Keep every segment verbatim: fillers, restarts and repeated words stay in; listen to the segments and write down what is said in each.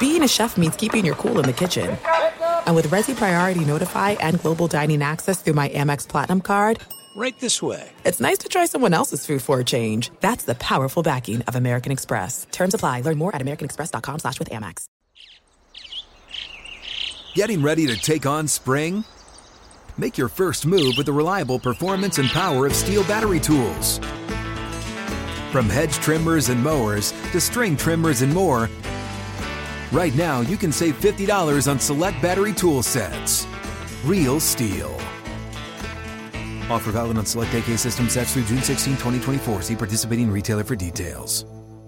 being a chef means keeping your cool in the kitchen. And with Resi Priority Notify and Global Dining Access through my Amex Platinum card, right this way. It's nice to try someone else's food for a change. That's the powerful backing of American Express. Terms apply. Learn more at americanexpress.com slash with Amex. Getting ready to take on spring? Make your first move with the reliable performance and power of Steel battery tools. From hedge trimmers and mowers to string trimmers and more, right now you can save fifty dollars on select battery tool sets. Real Steel. Offer valid on select A K system sets through June sixteenth, twenty twenty-four. See participating retailer for details.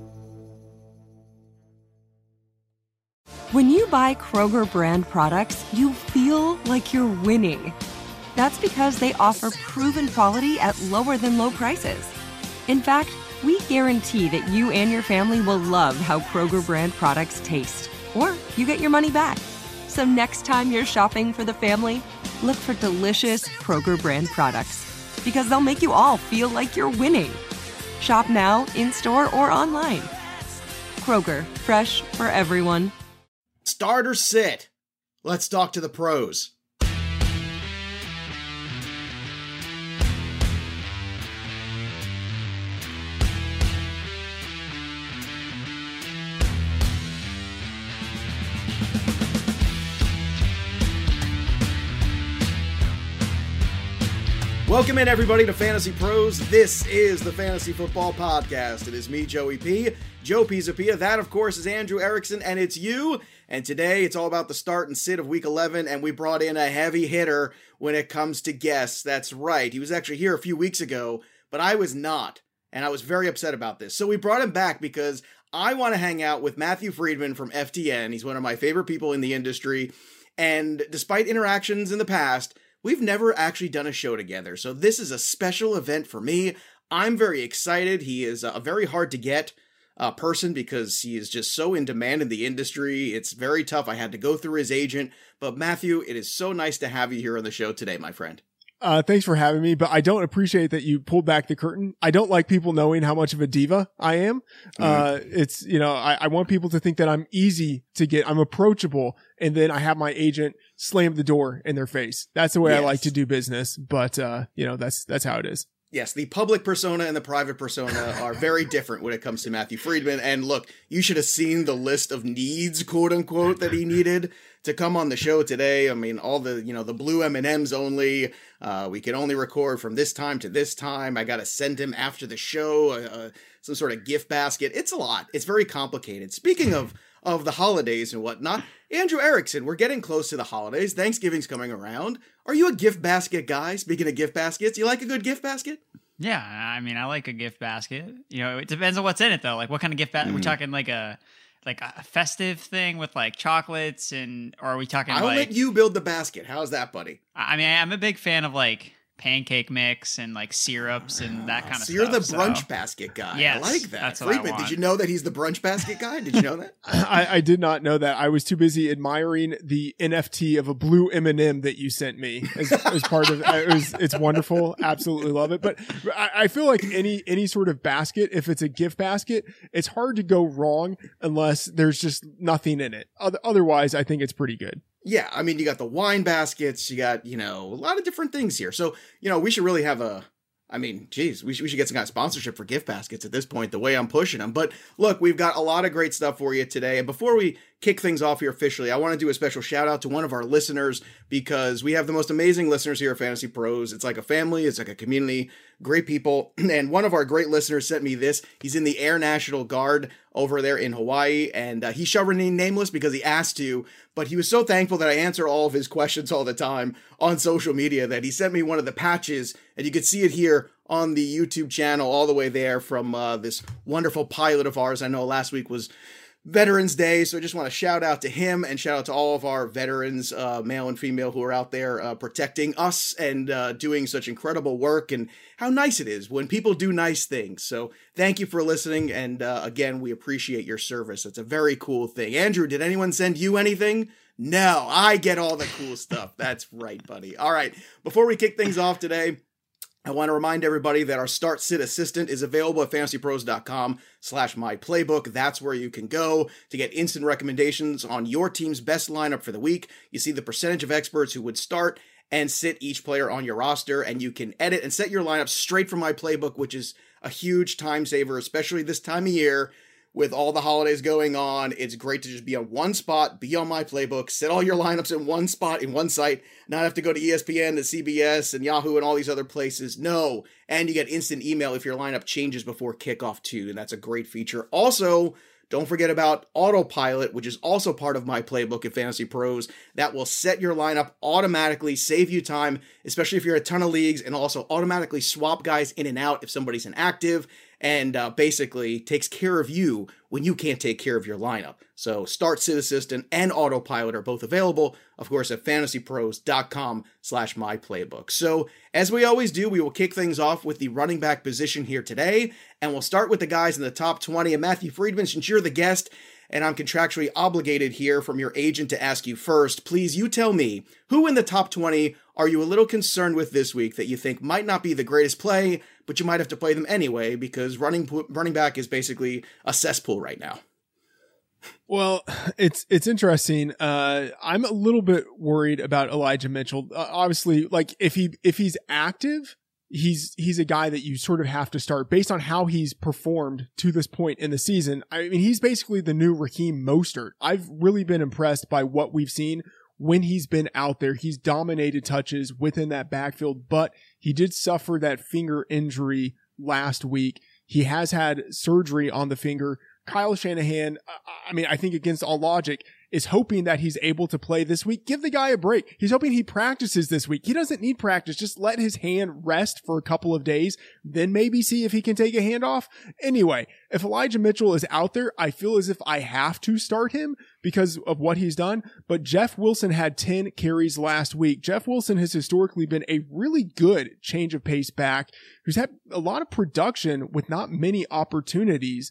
When you buy Kroger brand products, you feel like you're winning. That's because they offer proven quality at lower than low prices. In fact, we guarantee that you and your family will love how Kroger brand products taste, or you get your money back. So next time you're shopping for the family, look for delicious Kroger brand products, because they'll make you all feel like you're winning. Shop now, in-store, or online. Kroger, fresh for everyone. Start or sit? Let's talk to the pros. Welcome in, everybody, to Fantasy Pros. This is the Fantasy Football Podcast. It is me, Joey P. Joe Pisapia. That, of course, is Andrew Erickson, and it's you. And today, it's all about the start and sit of Week eleven, and we brought in a heavy hitter when it comes to guests. That's right. He was actually here a few weeks ago, but I was not, and I was very upset about this. So we brought him back because I want to hang out with Matthew Friedman from F T N. He's one of my favorite people in the industry, and despite interactions in the past, we've never actually done a show together, so this is a special event for me. I'm very excited. He is a very hard to get uh, person because he is just so in demand in the industry. It's very tough. I had to go through his agent, but Matthew, it is so nice to have you here on the show today, my friend. Uh, thanks for having me, but I don't appreciate that you pulled back the curtain. I don't like people knowing how much of a diva I am. Mm-hmm. Uh, it's, you know, I, I want people to think that I'm easy to get. I'm approachable. And then I have my agent slam the door in their face. That's the way yes. I like to do business. But, uh, you know, that's, that's how it is. Yes, the public persona and the private persona are very different when it comes to Matthew Friedman. And look, you should have seen the list of needs, quote unquote, that he needed to come on the show today. I mean, all the, you know, the blue M and M's only. Uh, we can only record from this time to this time. I got to send him after the show uh, some sort of gift basket. It's a lot. It's very complicated. Speaking of of the holidays and whatnot, Andrew Erickson, we're getting close to the holidays. Thanksgiving's coming around. Are you a gift basket guy? Speaking of gift baskets, you like a good gift basket? Yeah, I mean, I like a gift basket. You know, it depends on what's in it, though. Like, what kind of gift basket? Mm. We're talking like a like a festive thing with like chocolates, and or are we talking? I'll like, let you build the basket. How's that, buddy? I mean, I'm a big fan of like pancake mix and like syrups and that kind of so stuff. You're the brunch so. basket guy. Yes, I like that. That's what Friedman, I want. Did you know that he's the brunch basket guy? Did you know that? I, I did not know that. I was too busy admiring the N F T of a blue M and M that you sent me as, as part of it. Was, it's wonderful. Absolutely love it. But I, I feel like any any sort of basket, if it's a gift basket, it's hard to go wrong unless there's just nothing in it. Otherwise, I think it's pretty good. Yeah, I mean, you got the wine baskets, you got, you know, a lot of different things here. So, you know, we should really have a, I mean, geez, we should, we should get some kind of sponsorship for gift baskets at this point, the way I'm pushing them. But look, we've got a lot of great stuff for you today. And before we kick things off here officially, I want to do a special shout out to one of our listeners because we have the most amazing listeners here at Fantasy Pros. It's like a family. It's like a community. Great people. And one of our great listeners sent me this. He's in the Air National Guard over there in Hawaii. And uh, he shall remain nameless because he asked to. But he was so thankful that I answer all of his questions all the time on social media that he sent me one of the patches. And you can see it here on the YouTube channel all the way there from uh, this wonderful pilot of ours. I know last week was Veterans Day, so I just want to shout out to him and shout out to all of our veterans, uh, male and female, who are out there uh, protecting us and uh, doing such incredible work, and how nice it is when people do nice things. So thank you for listening, and uh, again, we appreciate your service. It's a very cool thing. Andrew, did anyone send you anything? No, I get all the cool stuff. That's right, buddy. All right, before we kick things off today, I want to remind everybody that our Start Sit Assistant is available at fantasypros.com slash my playbook. That's where you can go to get instant recommendations on your team's best lineup for the week. You see the percentage of experts who would start and sit each player on your roster, and you can edit and set your lineup straight from my playbook, which is a huge time saver, especially this time of year. With all the holidays going on, it's great to just be on one spot, be on my playbook, set all your lineups in one spot, in one site, not have to go to E S P N, to C B S, and Yahoo, and all these other places. No. And you get instant email if your lineup changes before kickoff, too, and that's a great feature. Also, don't forget about Autopilot, which is also part of my playbook at Fantasy Pros. That will set your lineup automatically, save you time, especially if you're in a ton of leagues, and also automatically swap guys in and out if somebody's inactive, and uh, basically takes care of you when you can't take care of your lineup. So Start Sit Assistant and Autopilot are both available, of course, at fantasypros.com slash my playbook. So as we always do, we will kick things off with the running back position here today, and we'll start with the guys in the top twenty. And Matthew Friedman, since you're the guest, and I'm contractually obligated here from your agent to ask you first, please, you tell me, who in the top twenty are you a little concerned with this week that you think might not be the greatest play, but you might have to play them anyway because running running back is basically a cesspool right now? Well, it's it's interesting. Uh, I'm a little bit worried about Elijah Mitchell. Uh, obviously, like if he if he's active, he's he's a guy that you sort of have to start based on how he's performed to this point in the season. I mean, he's basically the new Raheem Mostert. I've really been impressed by what we've seen when he's been out there. He's dominated touches within that backfield, but he did suffer that finger injury last week. He has had surgery on the finger. Kyle Shanahan, I mean, I think against all logic, is hoping that he's able to play this week. Give the guy a break. He's hoping he practices this week. He doesn't need practice. Just let his hand rest for a couple of days, then maybe see if he can take a handoff. Anyway, if Elijah Mitchell is out there, I feel as if I have to start him because of what he's done. But Jeff Wilson had ten carries last week. Jeff Wilson has historically been a really good change of pace back who's had a lot of production with not many opportunities.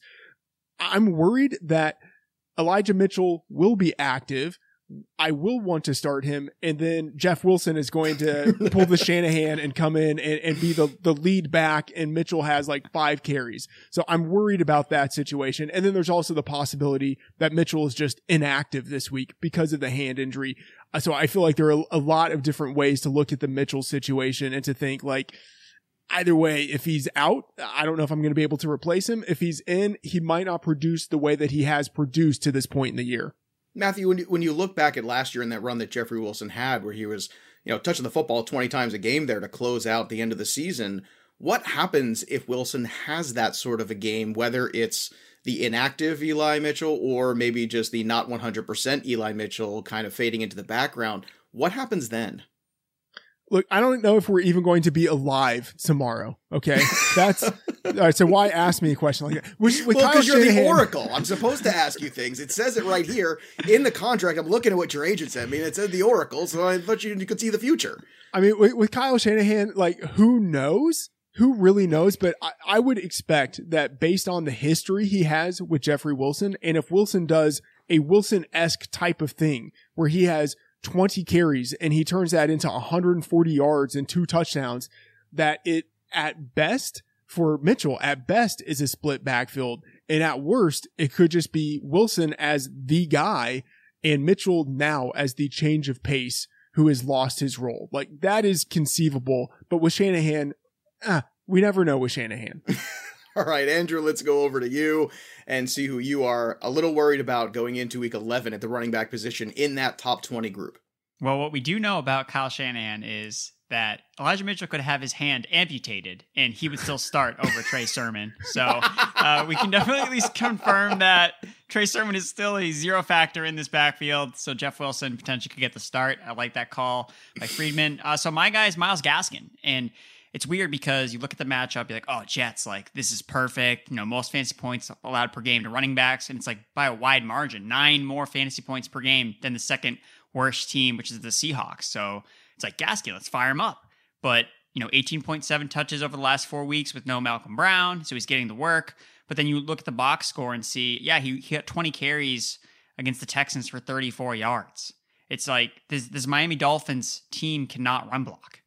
I'm worried that Elijah Mitchell will be active. I will want to start him, and then Jeff Wilson is going to pull the Shanahan and come in and, and be the, the lead back, and Mitchell has like five carries. So I'm worried about that situation. And then there's also the possibility that Mitchell is just inactive this week because of the hand injury. So I feel like there are a lot of different ways to look at the Mitchell situation and to think like, either way, if he's out, I don't know if I'm going to be able to replace him. If he's in, he might not produce the way that he has produced to this point in the year. Matthew, when you, when you look back at last year in that run that Jeffrey Wilson had, where he was, you know, touching the football twenty times a game there to close out the end of the season, what happens if Wilson has that sort of a game, whether it's the inactive Eli Mitchell or maybe just the not one hundred percent Eli Mitchell kind of fading into the background? What happens then? Look, I don't know if we're even going to be alive tomorrow. Okay, that's all right. So why ask me a question like that? With, with well, because you're Shanahan, the oracle. I'm supposed to ask you things. It says it right here in the contract. I'm looking at what your agent sent me. It said the oracle, so I thought you, you could see the future. I mean, with, with Kyle Shanahan, like who knows? Who really knows? But I, I would expect that based on the history he has with Jeffrey Wilson, and if Wilson does a Wilson-esque type of thing where he has twenty carries and he turns that into one hundred forty yards and two touchdowns, that it at best for Mitchell at best is a split backfield, and at worst it could just be Wilson as the guy and Mitchell now as the change of pace who has lost his role. Like that is conceivable, but with Shanahan, ah, we never know with Shanahan. All right, Andrew, let's go over to you and see who you are a little worried about going into week eleven at the running back position in that top twenty group. Well, what we do know about Kyle Shanahan is that Elijah Mitchell could have his hand amputated and he would still start over Trey Sermon. So uh, we can definitely at least confirm that Trey Sermon is still a zero factor in this backfield. So Jeff Wilson potentially could get the start. I like that call by Friedman. Uh, so my guy is Myles Gaskin. And it's weird because you look at the matchup, you're like, oh, Jets, like this is perfect. You know, most fantasy points allowed per game to running backs. And it's like by a wide margin, nine more fantasy points per game than the second worst team, which is the Seahawks. So it's like Gaskin, let's fire him up. But, you know, eighteen point seven touches over the last four weeks with no Malcolm Brown. So he's getting the work. But then you look at the box score and see, yeah, he, he got twenty carries against the Texans for thirty-four yards. It's like this, this Miami Dolphins team cannot run block.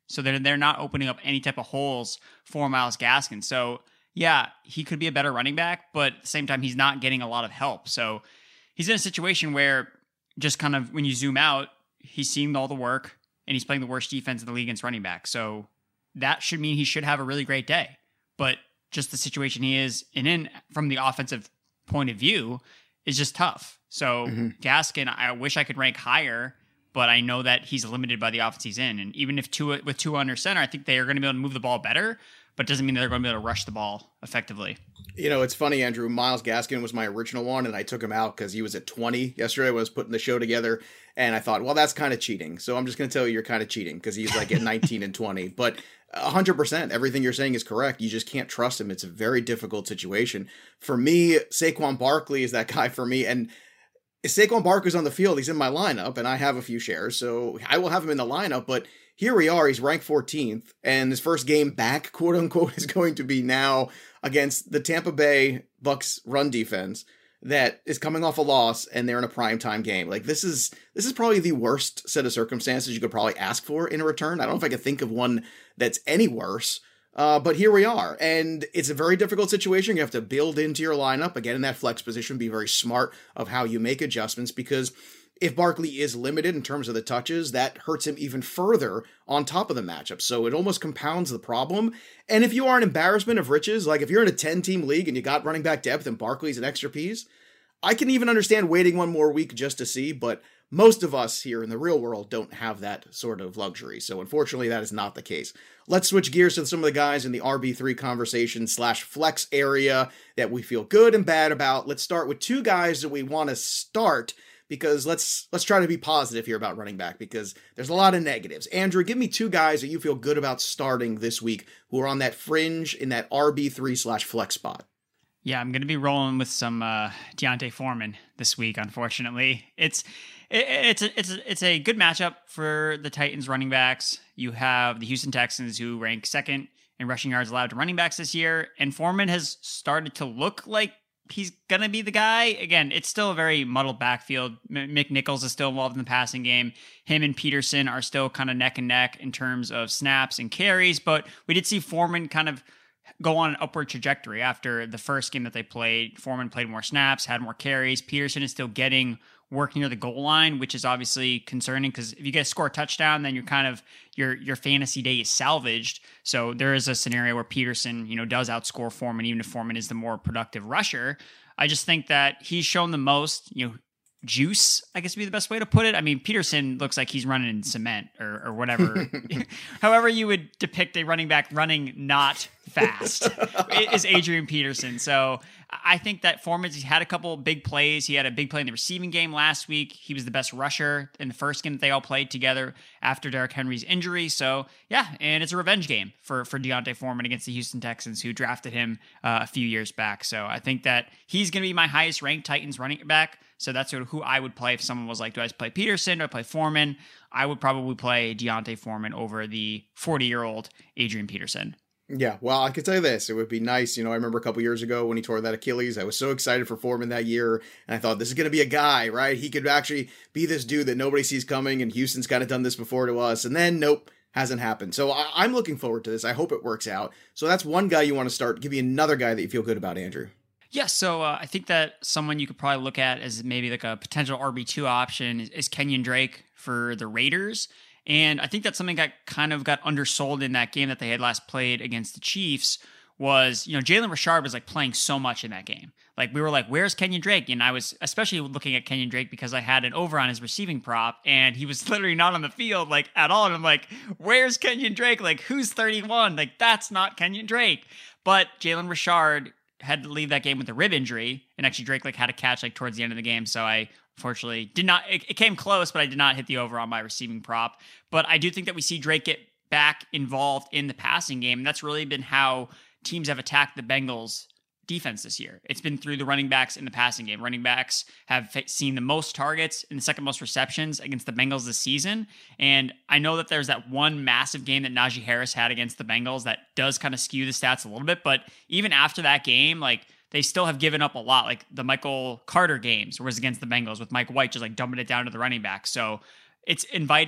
So they're, they're not opening up any type of holes for Myles Gaskin. So yeah, he could be a better running back, but at the same time, he's not getting a lot of help. So he's in a situation where just kind of when you zoom out, he's seeing all the work and he's playing the worst defense in the league against running back. So that should mean he should have a really great day. But just the situation he is and in from the offensive point of view is just tough. So mm-hmm. Gaskin, I wish I could rank higher, but I know that he's limited by the offense he's in. And even if Tua, with Tua under center, I think they are going to be able to move the ball better, but doesn't mean they're going to be able to rush the ball effectively. You know, it's funny, Andrew. Myles Gaskin was my original one, and I took him out because he was at twenty yesterday when I was putting the show together, and I thought, well, that's kind of cheating. So I'm just going to tell you you're kind of cheating because he's like at nineteen and twenty. But one hundred percent, everything you're saying is correct. You just can't trust him. It's a very difficult situation. For me, Saquon Barkley is that guy for me, and if Saquon Barkley's on the field, he's in my lineup, and I have a few shares, so I will have him in the lineup, but here we are, he's ranked fourteenth, and his first game back, quote unquote, is going to be now against the Tampa Bay Bucks run defense that is coming off a loss, and they're in a primetime game. Like, this is this is probably the worst set of circumstances you could probably ask for in a return. I don't know if I could think of one that's any worse, uh, but here we are, and it's a very difficult situation. You have to build into your lineup, again, in that flex position, be very smart of how you make adjustments, because if Barkley is limited in terms of the touches, that hurts him even further on top of the matchup. So it almost compounds the problem. And if you are an embarrassment of riches, like if you're in a ten-team league and you got running back depth and Barkley's an extra piece, I can even understand waiting one more week just to see, but most of us here in the real world don't have that sort of luxury. So unfortunately, that is not the case. Let's switch gears to some of the guys in the R B three conversation slash flex area that we feel good and bad about. Let's start with two guys that we want to start, because let's let's try to be positive here about running back, because there's a lot of negatives. Andrew, give me two guys that you feel good about starting this week who are on that fringe in that R B three slash flex spot. Yeah, I'm going to be rolling with some uh, D'Onta Foreman this week, unfortunately. It's it, it's a, it's a, it's a good matchup for the Titans running backs. You have the Houston Texans, who rank second in rushing yards allowed to running backs this year, and Foreman has started to look like he's going to be the guy. Again, it's still a very muddled backfield. M- Mick Nichols is still involved in the passing game. Him and Peterson are still kind of neck and neck in terms of snaps and carries, but we did see Foreman kind of go on an upward trajectory after the first game that they played. Foreman played more snaps, had more carries. Peterson is still getting work near the goal line, which is obviously concerning, because if you get a score touchdown, then you're kind of your your fantasy day is salvaged. So there is a scenario where Peterson, you know, does outscore Foreman, even if Foreman is the more productive rusher. I just think that he's shown the most, you know, juice, I guess would be the best way to put it. I mean, Peterson looks like he's running in cement or, or whatever. However you would depict a running back running not fast is Adrian Peterson. So I think that Foreman, he's had a couple big plays. He had a big play in the receiving game last week. He was the best rusher in the first game that they all played together after Derrick Henry's injury. So yeah, and it's a revenge game for, for D'Onta Foreman against the Houston Texans, who drafted him uh, a few years back. So I think that he's going to be my highest ranked Titans running back. So that's sort of who I would play if someone was like, do I play Peterson? Do I play Foreman? I would probably play D'Onta Foreman over the forty-year-old Adrian Peterson. Yeah, well, I could tell you this. It would be nice. You know, I remember a couple years ago when he tore that Achilles, I was so excited for Foreman that year. And I thought, this is going to be a guy, right? He could actually be this dude that nobody sees coming. And Houston's kind of done this before to us. And then, nope, hasn't happened. So I- I'm looking forward to this. I hope it works out. So that's one guy you want to start. Give me another guy that you feel good about, Andrew. Yeah, so uh, I think that someone you could probably look at as maybe like a potential R B two option is, is Kenyon Drake for the Raiders. And I think that's something that kind of got undersold in that game that they had last played against the Chiefs was, you know, Jalen Richard was like playing so much in that game. Like we were like, where's Kenyon Drake? And I was especially looking at Kenyon Drake because I had an over on his receiving prop and he was literally not on the field like at all. And I'm like, where's Kenyon Drake? Like who's thirty-one? Like that's not Kenyon Drake. But Jalen Richard had to leave that game with a rib injury, and actually Drake like had a catch like towards the end of the game. So I unfortunately did not, it, it came close, but I did not hit the over on my receiving prop. But I do think that we see Drake get back involved in the passing game. And that's really been how teams have attacked the Bengals defense this year. It's been through the running backs in the passing game. Running backs have seen the most targets and the second most receptions against the Bengals this season. And I know that there's that one massive game that Najee Harris had against the Bengals that does kind of skew the stats a little bit. But even after that game, like they still have given up a lot. Like the Michael Carter games was against the Bengals with Mike White just like dumping it down to the running back. So it's inviting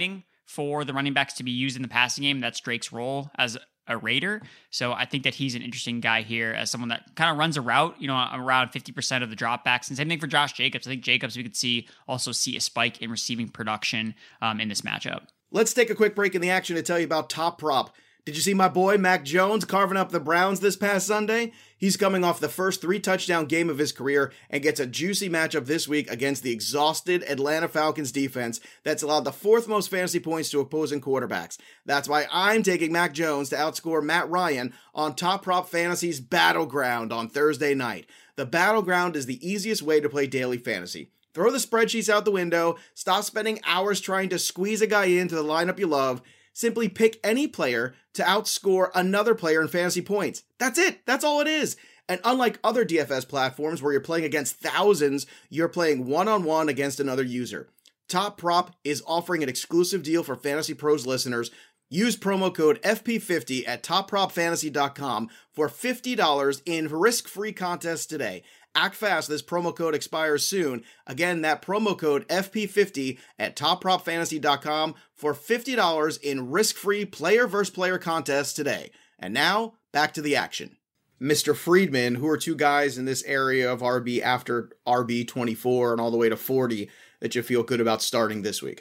for the running backs to be used in the passing game. That's Drake's role as a Raider. So I think that he's an interesting guy here as someone that kind of runs a route, you know, around fifty percent of the dropbacks. And same thing for Josh Jacobs. I think Jacobs, we could see also see a spike in receiving production um, in this matchup. Let's take a quick break in the action to tell you about Top Prop. Did you see my boy Mac Jones carving up the Browns this past Sunday? He's coming off the first three-touchdown game of his career and gets a juicy matchup this week against the exhausted Atlanta Falcons defense that's allowed the fourth most fantasy points to opposing quarterbacks. That's why I'm taking Mac Jones to outscore Matt Ryan on Top Prop Fantasy's Battleground on Thursday night. The Battleground is the easiest way to play daily fantasy. Throw the spreadsheets out the window, stop spending hours trying to squeeze a guy into the lineup you love. Simply pick any player to outscore another player in fantasy points. That's it. That's all it is. And unlike other D F S platforms where you're playing against thousands, you're playing one-on-one against another user. Top Prop is offering an exclusive deal for Fantasy Pros listeners. Use promo code F P fifty at top prop fantasy dot com for fifty dollars in risk-free contests today. Act fast, this promo code expires soon. Again, that promo code F P fifty at top prop fantasy dot com for fifty dollars in risk-free player versus player contests today. And now, back to the action. Mister Friedman, who are two guys in this area of R B after R B twenty-four and all the way to forty that you feel good about starting this week?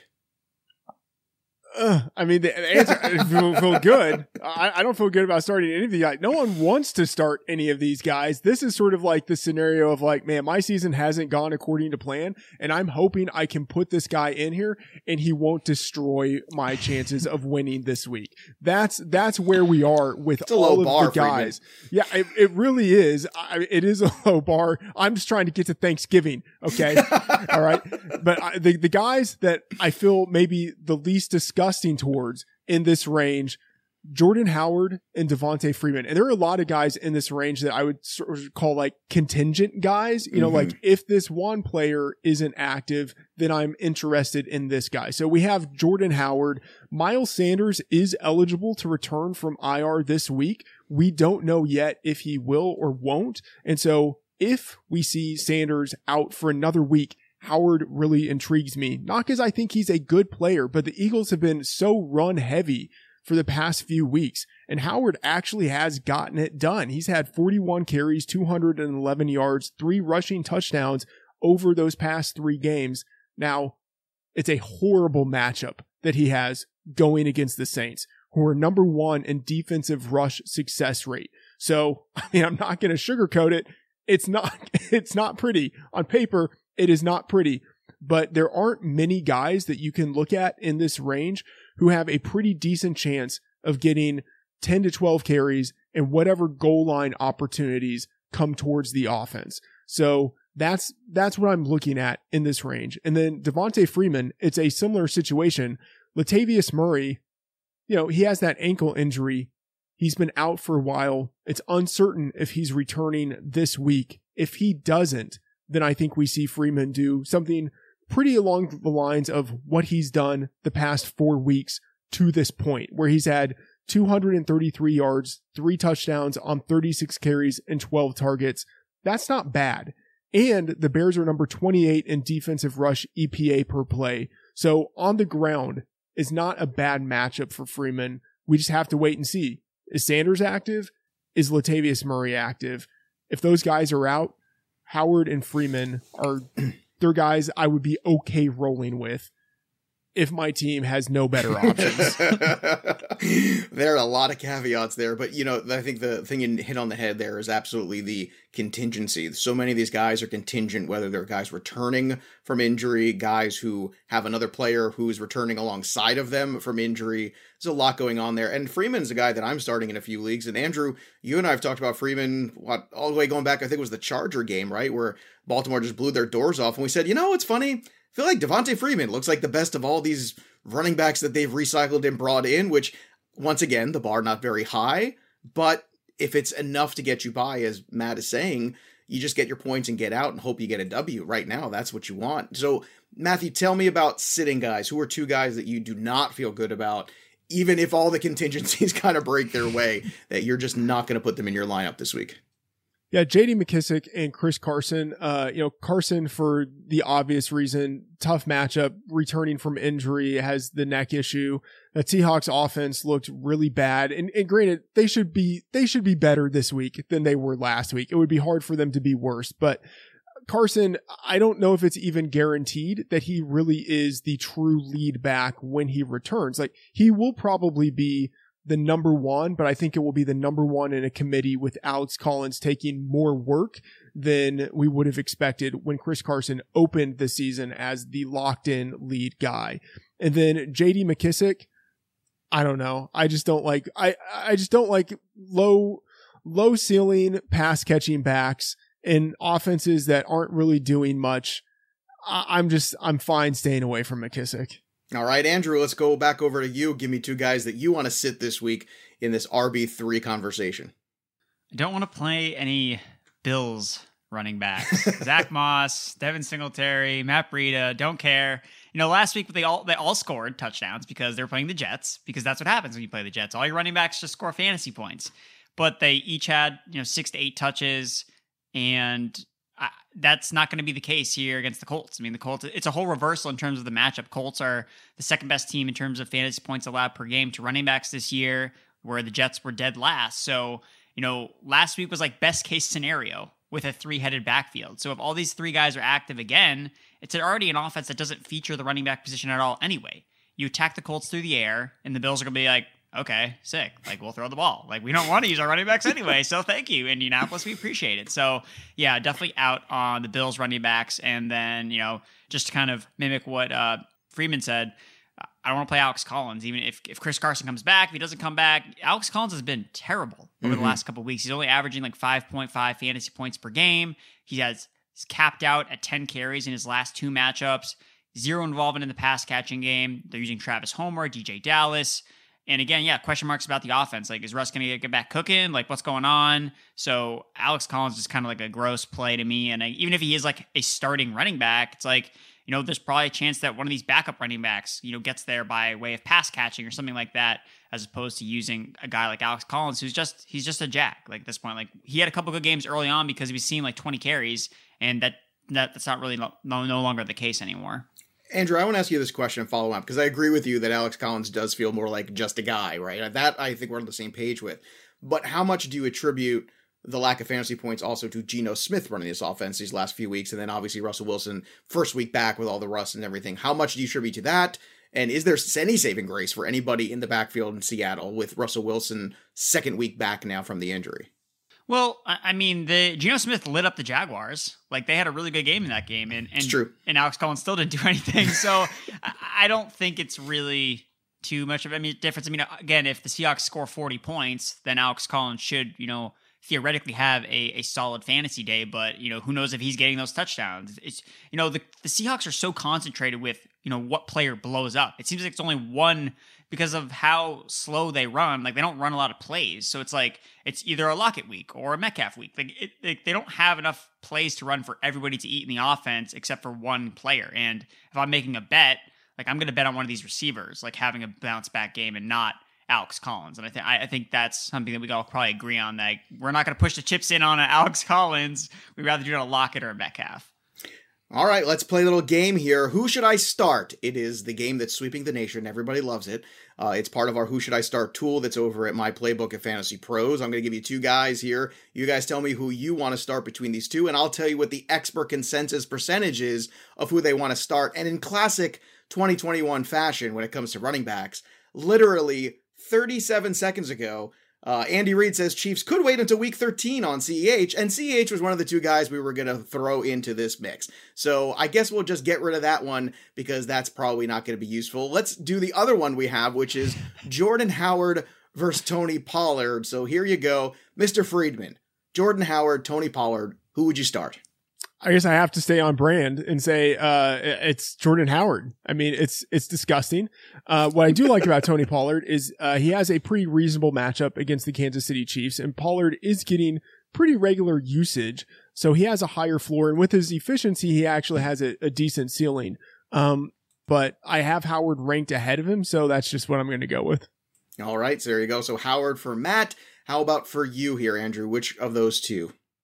Uh, I mean, the answer I feel, feel good. I, I don't feel good about starting any of the guys. No one wants to start any of these guys. This is sort of like the scenario of like, man, my season hasn't gone according to plan, and I'm hoping I can put this guy in here and he won't destroy my chances of winning this week. That's that's where we are with it's a all low of bar, the guys. Friedman. Yeah, it, it really is. I, it is a low bar. I'm just trying to get to Thanksgiving. Okay, all right. But I, the the guys that I feel maybe the least disgusting towards in this range, Jordan Howard and Devontae Freeman. And there are a lot of guys in this range that I would sort of call like contingent guys. You know, mm-hmm. like if this one player isn't active, then I'm interested in this guy. So we have Jordan Howard. Miles Sanders is eligible to return from I R this week. We don't know yet if he will or won't. And so if we see Sanders out for another week, Howard really intrigues me, not because I think he's a good player, but the Eagles have been so run heavy for the past few weeks, and Howard actually has gotten it done. He's had forty-one carries, two hundred eleven yards, three rushing touchdowns over those past three games. Now, it's a horrible matchup that he has going against the Saints, who are number one in defensive rush success rate. So, I mean, I'm not going to sugarcoat it. It's not, it's not pretty on paper. It is not pretty, but there aren't many guys that you can look at in this range who have a pretty decent chance of getting ten to twelve carries and whatever goal line opportunities come towards the offense. So that's, that's what I'm looking at in this range. And then Devontae Freeman, it's a similar situation. Latavius Murray, you know, he has that ankle injury. He's been out for a while. It's uncertain if he's returning this week. If he doesn't, then I think we see Freeman do something pretty along the lines of what he's done the past four weeks to this point, where he's had two hundred thirty-three yards, three touchdowns on thirty-six carries and twelve targets. That's not bad. And the Bears are number twenty-eight in defensive rush E P A per play. So on the ground is not a bad matchup for Freeman. We just have to wait and see. Is Sanders active? Is Latavius Murray active? If those guys are out, Howard and Freeman are they're guys I would be okay rolling with if my team has no better options. There are a lot of caveats there, but you know, I think the thing you hit on the head there is absolutely the contingency. So many of these guys are contingent, whether they're guys returning from injury, guys who have another player who's returning alongside of them from injury. There's a lot going on there. And Freeman's a guy that I'm starting in a few leagues. And Andrew, you and I have talked about Freeman, what, all the way going back, I think it was the Charger game, right? Where Baltimore just blew their doors off. And we said, you know, it's funny. I feel like Devontae Freeman looks like the best of all these running backs that they've recycled and brought in, which, once again, the bar not very high, but if it's enough to get you by, as Matt is saying, you just get your points and get out and hope you get a W. Right now, that's what you want. So, Matthew, tell me about sitting guys. Who are two guys that you do not feel good about, even if all the contingencies kind of break their way, that you're just not going to put them in your lineup this week? Yeah, J D McKissic and Chris Carson. Uh, you know, Carson for the obvious reason, tough matchup, returning from injury, has the neck issue. The Seahawks offense looked really bad, and, and granted, they should be they should be better this week than they were last week. It would be hard for them to be worse, but Carson, I don't know if it's even guaranteed that he really is the true lead back when he returns. Like, he will probably be the number one, but I think it will be the number one in a committee with Alex Collins taking more work than we would have expected when Chris Carson opened the season as the locked in lead guy. And then J D McKissic, I don't know. I just don't like, I, I just don't like low, low ceiling pass catching backs in offenses that aren't really doing much. I, I'm just, I'm fine staying away from McKissic. All right, Andrew, let's go back over to you. Give me two guys that you want to sit this week in this R B three conversation. I don't want to play any Bills running backs. Zach Moss, Devin Singletary, Matt Breida, don't care. You know, last week they all they all scored touchdowns because they're playing the Jets, because that's what happens when you play the Jets. All your running backs just score fantasy points. But they each had, you know, six to eight touches, and I, that's not going to be the case here against the Colts. I mean, the Colts, it's a whole reversal in terms of the matchup. Colts are the second best team in terms of fantasy points allowed per game to running backs this year, where the Jets were dead last. So, you know, last week was like best case scenario with a three-headed backfield. So if all these three guys are active again, it's already an offense that doesn't feature the running back position at all anyway. You attack the Colts through the air, and the Bills are going to be like, okay, sick. Like, we'll throw the ball. Like, we don't want to use our running backs anyway, so thank you, Indianapolis. We appreciate it. So, yeah, definitely out on the Bills running backs. And then, you know, just to kind of mimic what uh, Freeman said, I don't want to play Alex Collins. Even if, if Chris Carson comes back, if he doesn't come back, Alex Collins has been terrible over mm-hmm. the last couple of weeks. He's only averaging like five point five fantasy points per game. He has he's capped out at ten carries in his last two matchups. Zero involvement in the pass catching game. They're using Travis Homer, D J Dallas. And again, yeah, question marks about the offense. Like, is Russ going to get back cooking? Like, what's going on? So Alex Collins is kind of like a gross play to me. And I, even if he is like a starting running back, it's like, you know, there's probably a chance that one of these backup running backs, you know, gets there by way of pass catching or something like that, as opposed to using a guy like Alex Collins, who's just, he's just a jack. Like, at this point, like, he had a couple good games early on because he was seeing like twenty carries, and that, that that's not really no, no, no longer the case anymore. Andrew, I want to ask you this question and follow up, because I agree with you that Alex Collins does feel more like just a guy, right? That I think we're on the same page with. But how much do you attribute the lack of fantasy points also to Geno Smith running this offense these last few weeks, and then obviously Russell Wilson first week back with all the rust and everything? How much do you attribute to that? And is there any saving grace for anybody in the backfield in Seattle with Russell Wilson second week back now from the injury? Well, I mean, the Geno Smith lit up the Jaguars. Like, they had a really good game in that game, and and, it's true. and Alex Collins still didn't do anything. So I don't think it's really too much of a I mean, difference. I mean, again, if the Seahawks score forty points, then Alex Collins should, you know, theoretically have a, a solid fantasy day. But, you know, who knows if he's getting those touchdowns? It's, you know, the, the Seahawks are so concentrated with, you know, what player blows up. It seems like it's only one, because of how slow they run. Like, they don't run a lot of plays. So it's like, it's either a Lockett week or a Metcalf week. Like, it, it, they don't have enough plays to run for everybody to eat in the offense except for one player. And if I'm making a bet, like, I'm going to bet on one of these receivers, like having a bounce back game, and not Alex Collins. And I think I think that's something that we all probably agree on. That we're not going to push the chips in on an Alex Collins. We'd rather do it on a Lockett or a Metcalf. All right, let's play a little game here. Who should I start? It is the game that's sweeping the nation. Everybody loves it. Uh, it's part of our Who Should I Start tool that's over at My Playbook at Fantasy Pros. I'm going to give you two guys here. You guys tell me who you want to start between these two, and I'll tell you what the expert consensus percentage is of who they want to start. And in classic twenty twenty-one fashion, when it comes to running backs, literally thirty-seven seconds ago, Uh, Andy Reid says Chiefs could wait until week thirteen on C E H, and C E H was one of the two guys we were going to throw into this mix. So I guess we'll just get rid of that one, because that's probably not going to be useful. Let's do the other one we have, which is Jordan Howard versus Tony Pollard. So here you go, Mister Friedman. Jordan Howard, Tony Pollard, who would you start? I guess I have to stay on brand and say uh, it's Jordan Howard. I mean, it's it's disgusting. Uh, what I do like about Tony Pollard is uh, he has a pretty reasonable matchup against the Kansas City Chiefs, and Pollard is getting pretty regular usage, so he has a higher floor, and with his efficiency, he actually has a, a decent ceiling. Um, but I have Howard ranked ahead of him, so that's just what I'm going to go with. All right, so there you go. So Howard for Matt. How about for you here, Andrew? Which of those two?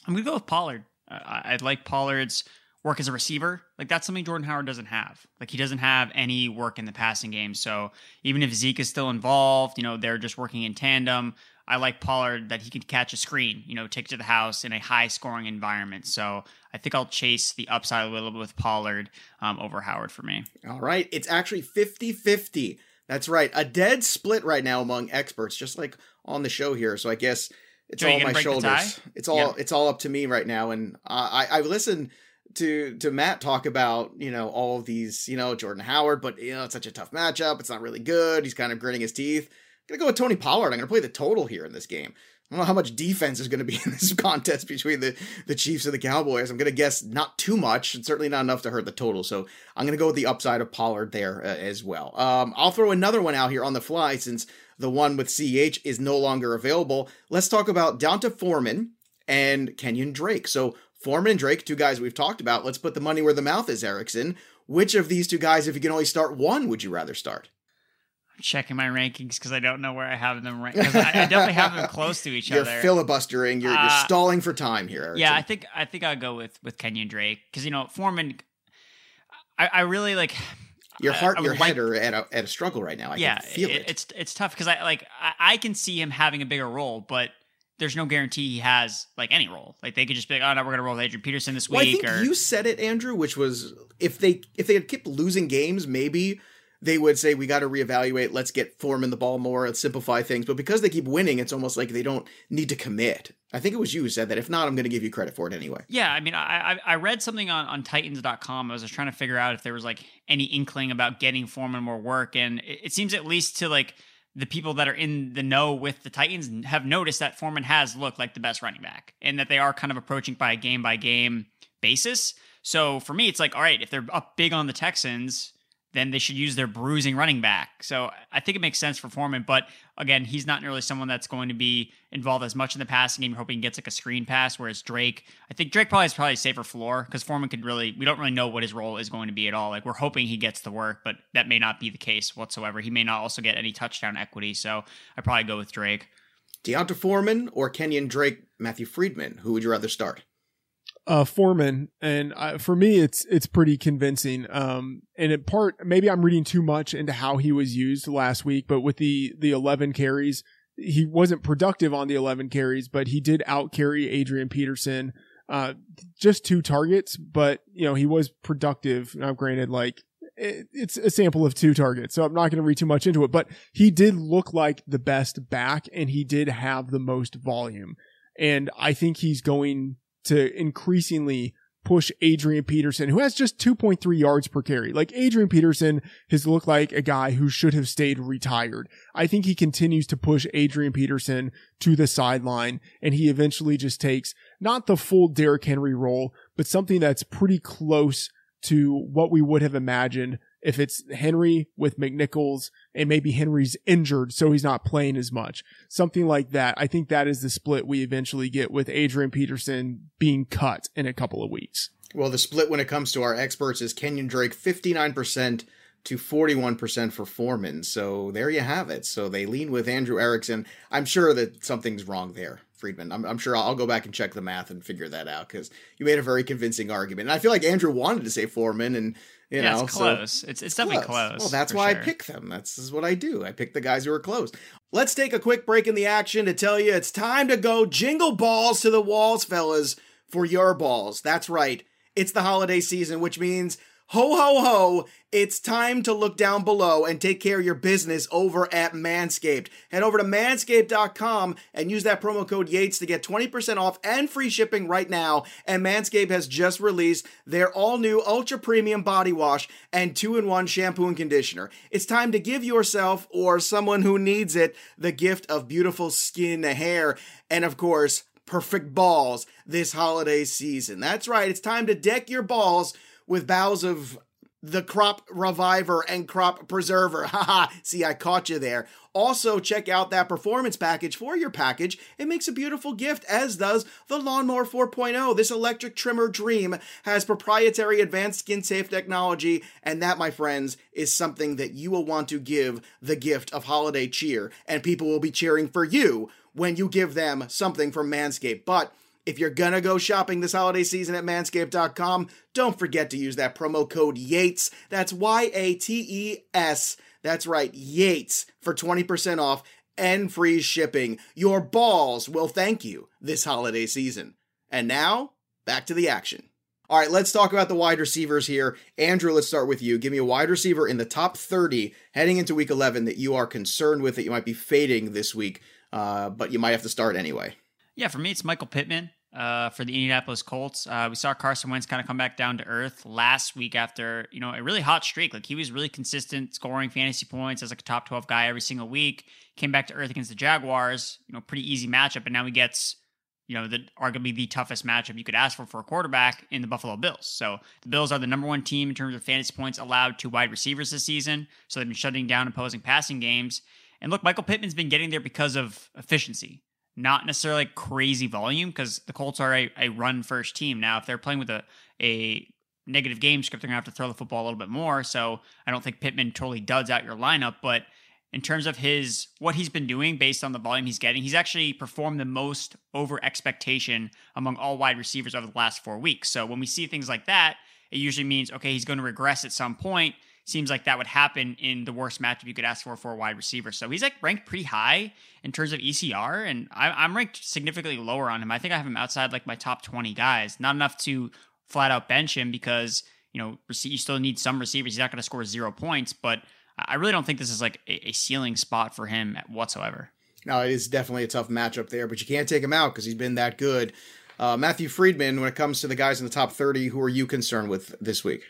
I'm going to go with Pollard. Uh, I, I like Pollard's work as a receiver. Like that's something Jordan Howard doesn't have. Like he doesn't have any work in the passing game. So even if Zeke is still involved, you know, they're just working in tandem. I like Pollard that he can catch a screen, you know, take it to the house in a high scoring environment. So I think I'll chase the upside a little bit with Pollard um, over Howard for me. All right. It's actually fifty-fifty. That's right. A dead split right now among experts, just like on the show here. So I guess it's Joey, all my shoulders. It's all, yeah. it's all up to me right now. And uh, I, I've listened to, to Matt talk about, you know, all of these, you know, Jordan Howard, but you know, it's such a tough matchup. It's not really good. He's kind of gritting his teeth. I'm going to go with Tony Pollard. I'm going to play the total here in this game. I don't know how much defense is going to be in this contest between the, the Chiefs and the Cowboys. I'm going to guess not too much, and certainly not enough to hurt the total. So I'm going to go with the upside of Pollard there uh, as well. Um, I'll throw another one out here on the fly since the one with C H is no longer available. Let's talk about D'Onta Foreman and Kenyon Drake. So Foreman and Drake, two guys we've talked about. Let's put the money where the mouth is, Erickson. Which of these two guys, if you can only start one, would you rather start? Checking my rankings because I don't know where I have them right. I, I definitely have them close to each you're other. You're filibustering. You're, uh, you're stalling for time here, Erickson. Yeah, I think I think I'll go with with Kenyon Drake because you know Foreman. I, I really like your heart, I, I your like, head are at a at a struggle right now. I yeah, can feel it, it. It's it's tough because I like I, I can see him having a bigger role, but there's no guarantee he has like any role. Like they could just be like, oh no, we're gonna roll with Adrian Peterson this well, week. I think or you said it, Andrew, which was if they if they had kept losing games, maybe they would say, we got to reevaluate. Let's get Foreman the ball more. Let's simplify things. But because they keep winning, it's almost like they don't need to commit. I think it was you who said that. If not, I'm going to give you credit for it anyway. Yeah, I mean, I I read something on, on Titans dot com. I was just trying to figure out if there was like any inkling about getting Foreman more work. And it, it seems at least to like the people that are in the know with the Titans have noticed that Foreman has looked like the best running back and that they are kind of approaching by a game by game basis. So for me, it's like, all right, if they're up big on the Texans, then they should use their bruising running back. So I think it makes sense for Foreman. But again, he's not really someone that's going to be involved as much in the passing game. You're hoping he gets like a screen pass, whereas Drake, I think Drake probably is probably a safer floor because Foreman could really, we don't really know what his role is going to be at all. Like we're hoping he gets the work, but that may not be the case whatsoever. He may not also get any touchdown equity. So I'd probably go with Drake. D'Onta Foreman or Kenyon Drake, Matthew Friedman? Who would you rather start? Uh, Foreman, and uh, for me, it's it's pretty convincing. Um, and in part, maybe I'm reading too much into how he was used last week, but with the the eleven carries, he wasn't productive on the eleven carries, but he did out carry Adrian Peterson, uh, just two targets, but you know he was productive. Now, granted, like it, it's a sample of two targets, so I'm not going to read too much into it. But he did look like the best back, and he did have the most volume, and I think he's going to increasingly push Adrian Peterson, who has just two point three yards per carry. Like Adrian Peterson has looked like a guy who should have stayed retired. I think he continues to push Adrian Peterson to the sideline, and he eventually just takes not the full Derrick Henry role, but something that's pretty close to what we would have imagined if it's Henry with McNichols and maybe Henry's injured, so he's not playing as much. Something like that. I think that is the split we eventually get with Adrian Peterson being cut in a couple of weeks. Well, the split when it comes to our experts is Kenyon Drake fifty-nine percent to forty-one percent for Foreman. So there you have it. So they lean with Andrew Erickson. I'm sure that something's wrong there, Friedman. I'm, I'm sure I'll, I'll go back and check the math and figure that out because you made a very convincing argument. And I feel like Andrew wanted to say Foreman and You yeah, know, it's close. So it's it's definitely close. close. Well, that's why sure. I pick them. That's is what I do. I pick the guys who are close. Let's take a quick break in the action to tell you it's time to go jingle balls to the walls, fellas, for your balls. That's right. It's the holiday season, which means ho, ho, ho, it's time to look down below and take care of your business over at Manscaped. Head over to manscaped dot com and use that promo code Yates to get twenty percent off and free shipping right now. And Manscaped has just released their all-new Ultra Premium Body Wash and two in one shampoo and conditioner. It's time to give yourself or someone who needs it the gift of beautiful skin, hair, and of course, perfect balls this holiday season. That's right, it's time to deck your balls with boughs of the Crop Reviver and Crop Preserver. Haha, see, I caught you there. Also, check out that performance package for your package. It makes a beautiful gift, as does the Lawnmower four point oh. This electric trimmer dream has proprietary advanced skin-safe technology, and that, my friends, is something that you will want to give the gift of holiday cheer, and people will be cheering for you when you give them something from Manscaped. But if you're gonna go shopping this holiday season at manscaped dot com, don't forget to use that promo code YATES. That's Y A T E S. That's right, YATES, for twenty percent off and free shipping. Your balls will thank you this holiday season. And now, back to the action. All right, let's talk about the wide receivers here. Andrew, let's start with you. Give me a wide receiver in the top thirty heading into week eleven that you are concerned with, that you might be fading this week, uh, but you might have to start anyway. Yeah, for me, it's Michael Pittman uh, for the Indianapolis Colts. Uh, we saw Carson Wentz kind of come back down to earth last week after, you know, a really hot streak. Like, he was really consistent, scoring fantasy points as like a top twelve guy every single week. Came back to earth against the Jaguars, you know, pretty easy matchup, and now he gets, you know, the arguably the toughest matchup you could ask for for a quarterback in the Buffalo Bills. So the Bills are the number one team in terms of fantasy points allowed to wide receivers this season. So they've been shutting down opposing passing games. And look, Michael Pittman's been getting there because of efficiency, not necessarily crazy volume, because the Colts are a, a run-first team. Now, if they're playing with a, a negative game script, they're going to have to throw the football a little bit more. So I don't think Pittman totally duds out your lineup, but in terms of his what he's been doing based on the volume he's getting, he's actually performed the most over expectation among all wide receivers over the last four weeks. So when we see things like that, it usually means, okay, he's going to regress at some point. Seems like that would happen in the worst matchup you could ask for for a wide receiver. So he's like ranked pretty high in terms of E C R, and I, I'm ranked significantly lower on him. I think I have him outside like my top twenty guys. Not enough to flat out bench him because, you know, you still need some receivers. He's not going to score zero points, but I really don't think this is like a, a ceiling spot for him whatsoever. No, it is definitely a tough matchup there, but you can't take him out because he's been that good. Uh, Matthew Friedman, when it comes to the guys in the top thirty, who are you concerned with this week?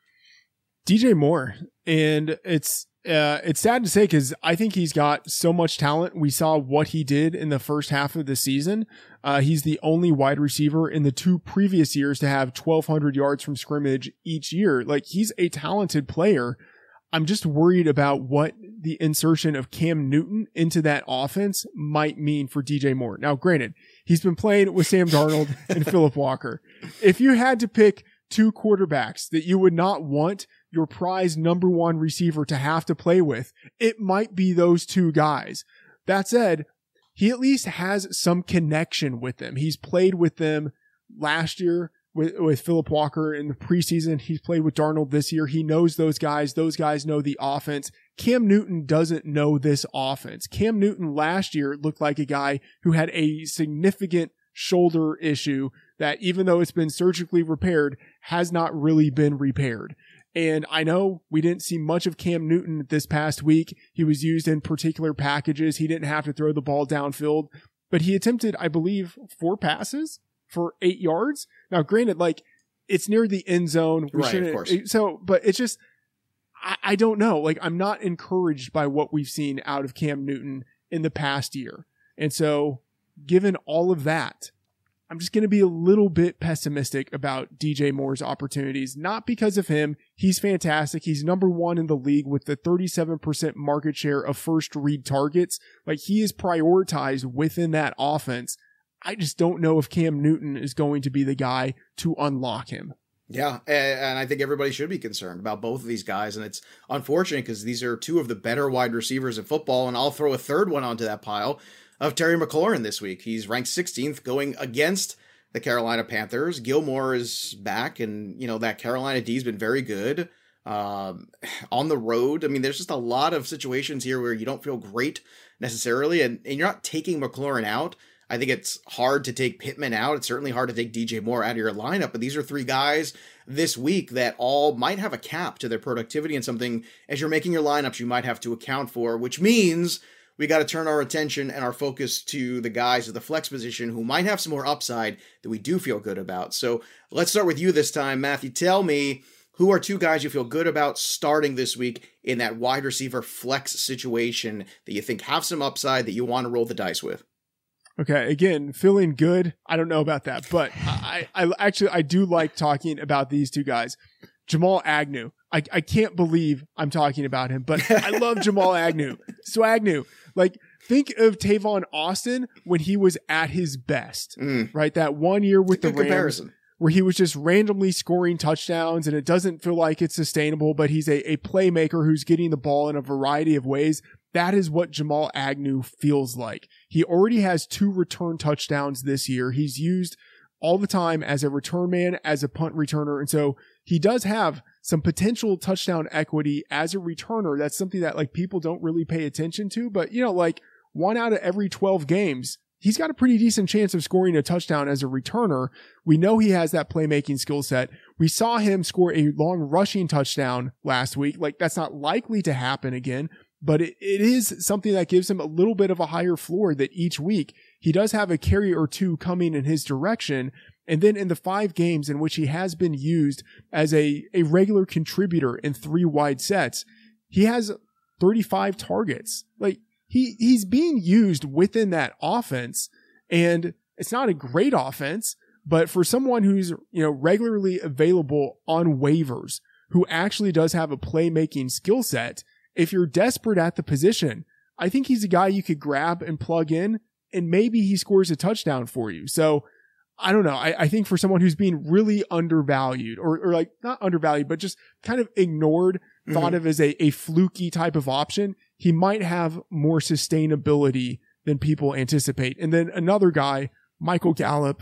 D J Moore. And it's uh, it's sad to say because I think he's got so much talent. We saw what he did in the first half of the season. Uh, he's the only wide receiver in the two previous years to have twelve hundred yards from scrimmage each year. Like, he's a talented player. I'm just worried about what the insertion of Cam Newton into that offense might mean for D J Moore. Now, granted, he's been playing with Sam Darnold and Phillip Walker. If you had to pick two quarterbacks that you would not want your prized number one receiver to have to play with, it might be those two guys. That said, he at least has some connection with them. He's played with them last year with, with Phillip Walker in the preseason. He's played with Darnold this year. He knows those guys. Those guys know the offense. Cam Newton doesn't know this offense. Cam Newton last year looked like a guy who had a significant shoulder issue that, even though it's been surgically repaired, has not really been repaired. And I know we didn't see much of Cam Newton this past week. He was used in particular packages. He didn't have to throw the ball downfield, but he attempted, I believe, four passes for eight yards. Now, granted, like, it's near the end zone. We right, of course. So, but it's just, I, I don't know. Like, I'm not encouraged by what we've seen out of Cam Newton in the past year. And so, given all of that, I'm just going to be a little bit pessimistic about D J Moore's opportunities. Not because of him. He's fantastic. He's number one in the league with the thirty-seven percent market share of first read targets. Like, he is prioritized within that offense. I just don't know if Cam Newton is going to be the guy to unlock him. Yeah, and I think everybody should be concerned about both of these guys, and it's unfortunate because these are two of the better wide receivers in football, and I'll throw a third one onto that pile of Terry McLaurin this week. He's ranked sixteenth going against the Carolina Panthers. Gilmore is back, and, you know, that Carolina D has been very good. Um, on the road, I mean, there's just a lot of situations here where you don't feel great necessarily, and, and you're not taking McLaurin out. I think it's hard to take Pittman out. It's certainly hard to take D J Moore out of your lineup, but these are three guys this week that all might have a cap to their productivity, and something as you're making your lineups you might have to account for, which means we got to turn our attention and our focus to the guys at the flex position who might have some more upside that we do feel good about. So let's start with you this time, Matthew. Tell me, who are two guys you feel good about starting this week in that wide receiver flex situation that you think have some upside that you want to roll the dice with? Okay, again, feeling good. I don't know about that, but I, I actually, I do like talking about these two guys. Jamal Agnew. I, I can't believe I'm talking about him, but I love Jamal Agnew. So Agnew, like, think of Tavon Austin when he was at his best, mm. right? That one year with the Rams comparison. Where he was just randomly scoring touchdowns, and it doesn't feel like it's sustainable, but he's a, a playmaker who's getting the ball in a variety of ways. that is what Jamal Agnew feels like. He already has two return touchdowns this year. He's used all the time as a return man, as a punt returner. And so he does have some potential touchdown equity as a returner. That's something that like people don't really pay attention to, but you know, like one out of every twelve games, he's got a pretty decent chance of scoring a touchdown as a returner. We know he has that playmaking skill set. We saw him score a long rushing touchdown last week. Like that's not likely to happen again, but it, it is something that gives him a little bit of a higher floor that each week he does have a carry or two coming in his direction. And then in the five games in which he has been used as a, a regular contributor in three wide sets, he has thirty-five targets. Like he, he's being used within that offense, and it's not a great offense, but for someone who's, you know, regularly available on waivers, who actually does have a playmaking skill set, if you're desperate at the position, I think he's a guy you could grab and plug in, and maybe he scores a touchdown for you. So I don't know. I, I think for someone who's being really undervalued or, or like not undervalued, but just kind of ignored, mm-hmm. thought of as a, a fluky type of option, he might have more sustainability than people anticipate. And then another guy, Michael Gallup,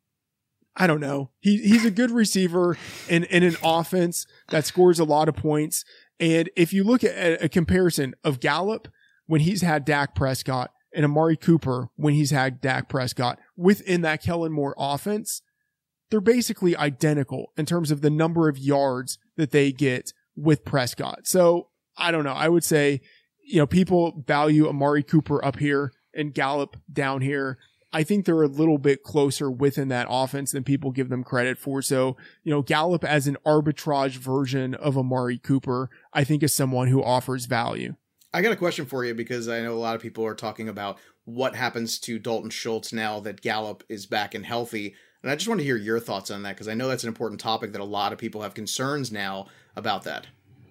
I don't know. He, he's a good receiver in, in an offense that scores a lot of points. And if you look at a comparison of Gallup when he's had Dak Prescott and Amari Cooper when he's had Dak Prescott within that Kellen Moore offense, they're basically identical in terms of the number of yards that they get with Prescott. So I don't know. I would say, you know, people value Amari Cooper up here and Gallup down here. I think they're a little bit closer within that offense than people give them credit for. So, you know, Gallup as an arbitrage version of Amari Cooper, I think is someone who offers value. I got a question for you because I know a lot of people are talking about what happens to Dalton Schultz now that Gallup is back and healthy. And I just want to hear your thoughts on that because I know that's an important topic that a lot of people have concerns now about that.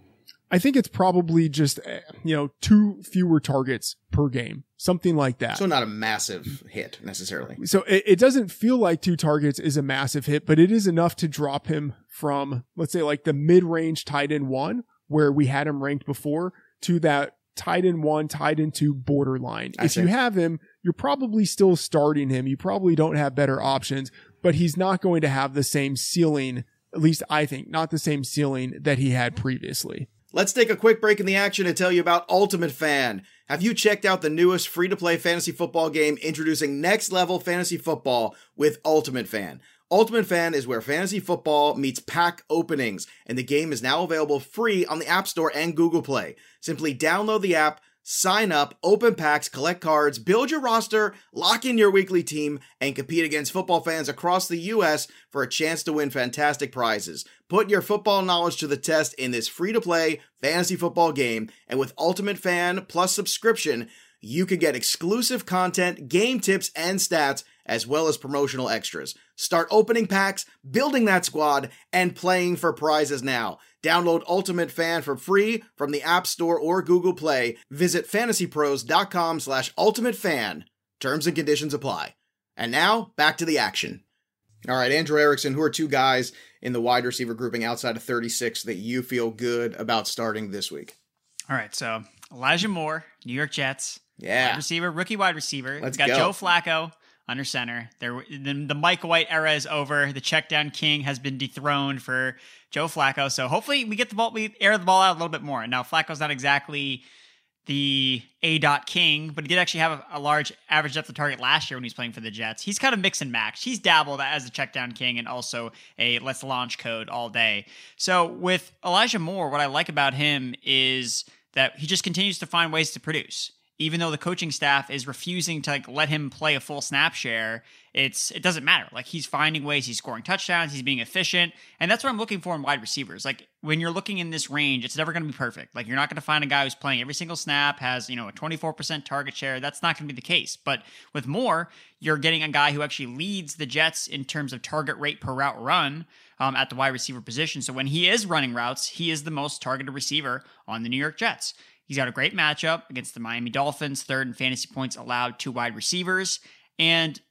I think it's probably just, you know, two fewer targets per game, something like that. So not a massive hit necessarily. So it, it doesn't feel like two targets is a massive hit, but it is enough to drop him from, let's say, like the mid-range tight end one, where we had him ranked before, to that tight end one, tight end two borderline. I if see. you have him, you're probably still starting him. You probably don't have better options, but he's not going to have the same ceiling, at least I think, not the same ceiling that he had previously. Let's take a quick break in the action and tell you about Ultimate Fan. Have you checked out the newest free-to-play fantasy football game introducing next-level fantasy football with Ultimate Fan? Ultimate Fan is where fantasy football meets pack openings, and the game is now available free on the App Store and Google Play. Simply download the app, sign up, open packs, collect cards, build your roster, lock in your weekly team, and compete against football fans across the U S for a chance to win fantastic prizes. Put your football knowledge to the test in this free-to-play fantasy football game, and with Ultimate Fan plus subscription, you can get exclusive content, game tips, and stats, as well as promotional extras. Start opening packs, building that squad, and playing for prizes now. Download Ultimate Fan for free from the App Store or Google Play. Visit fantasypros.com slash ultimate fan. Terms and conditions apply. And now, back to the action. All right, Andrew Erickson, who are two guys in the wide receiver grouping outside of thirty-six that you feel good about starting this week? All right, so Elijah Moore, New York Jets. Yeah. Wide receiver, rookie wide receiver. Let's got go. Joe Flacco under center. There, the, the Mike White era is over. The check down king has been dethroned for Joe Flacco. So hopefully we get the ball, we air the ball out a little bit more. Now Flacco's not exactly the A dot king, but he did actually have a, a large average depth of target last year when he was playing for the Jets. He's kind of mix and match. He's dabbled as a check down king and also a let's launch code all day. So with Elijah Moore, what I like about him is that he just continues to find ways to produce. Even though the coaching staff is refusing to like let him play a full snap share, it's it doesn't matter. Like he's finding ways, he's scoring touchdowns, he's being efficient, and that's what I'm looking for in wide receivers. Like when you're looking in this range, it's never going to be perfect. Like you're not going to find a guy who's playing every single snap, has you know a twenty-four percent target share. That's not going to be the case. But with Moore, you're getting a guy who actually leads the Jets in terms of target rate per route run um, at the wide receiver position. So when he is running routes, he is the most targeted receiver on the New York Jets. He's got a great matchup against the Miami Dolphins, third in fantasy points allowed to wide receivers. And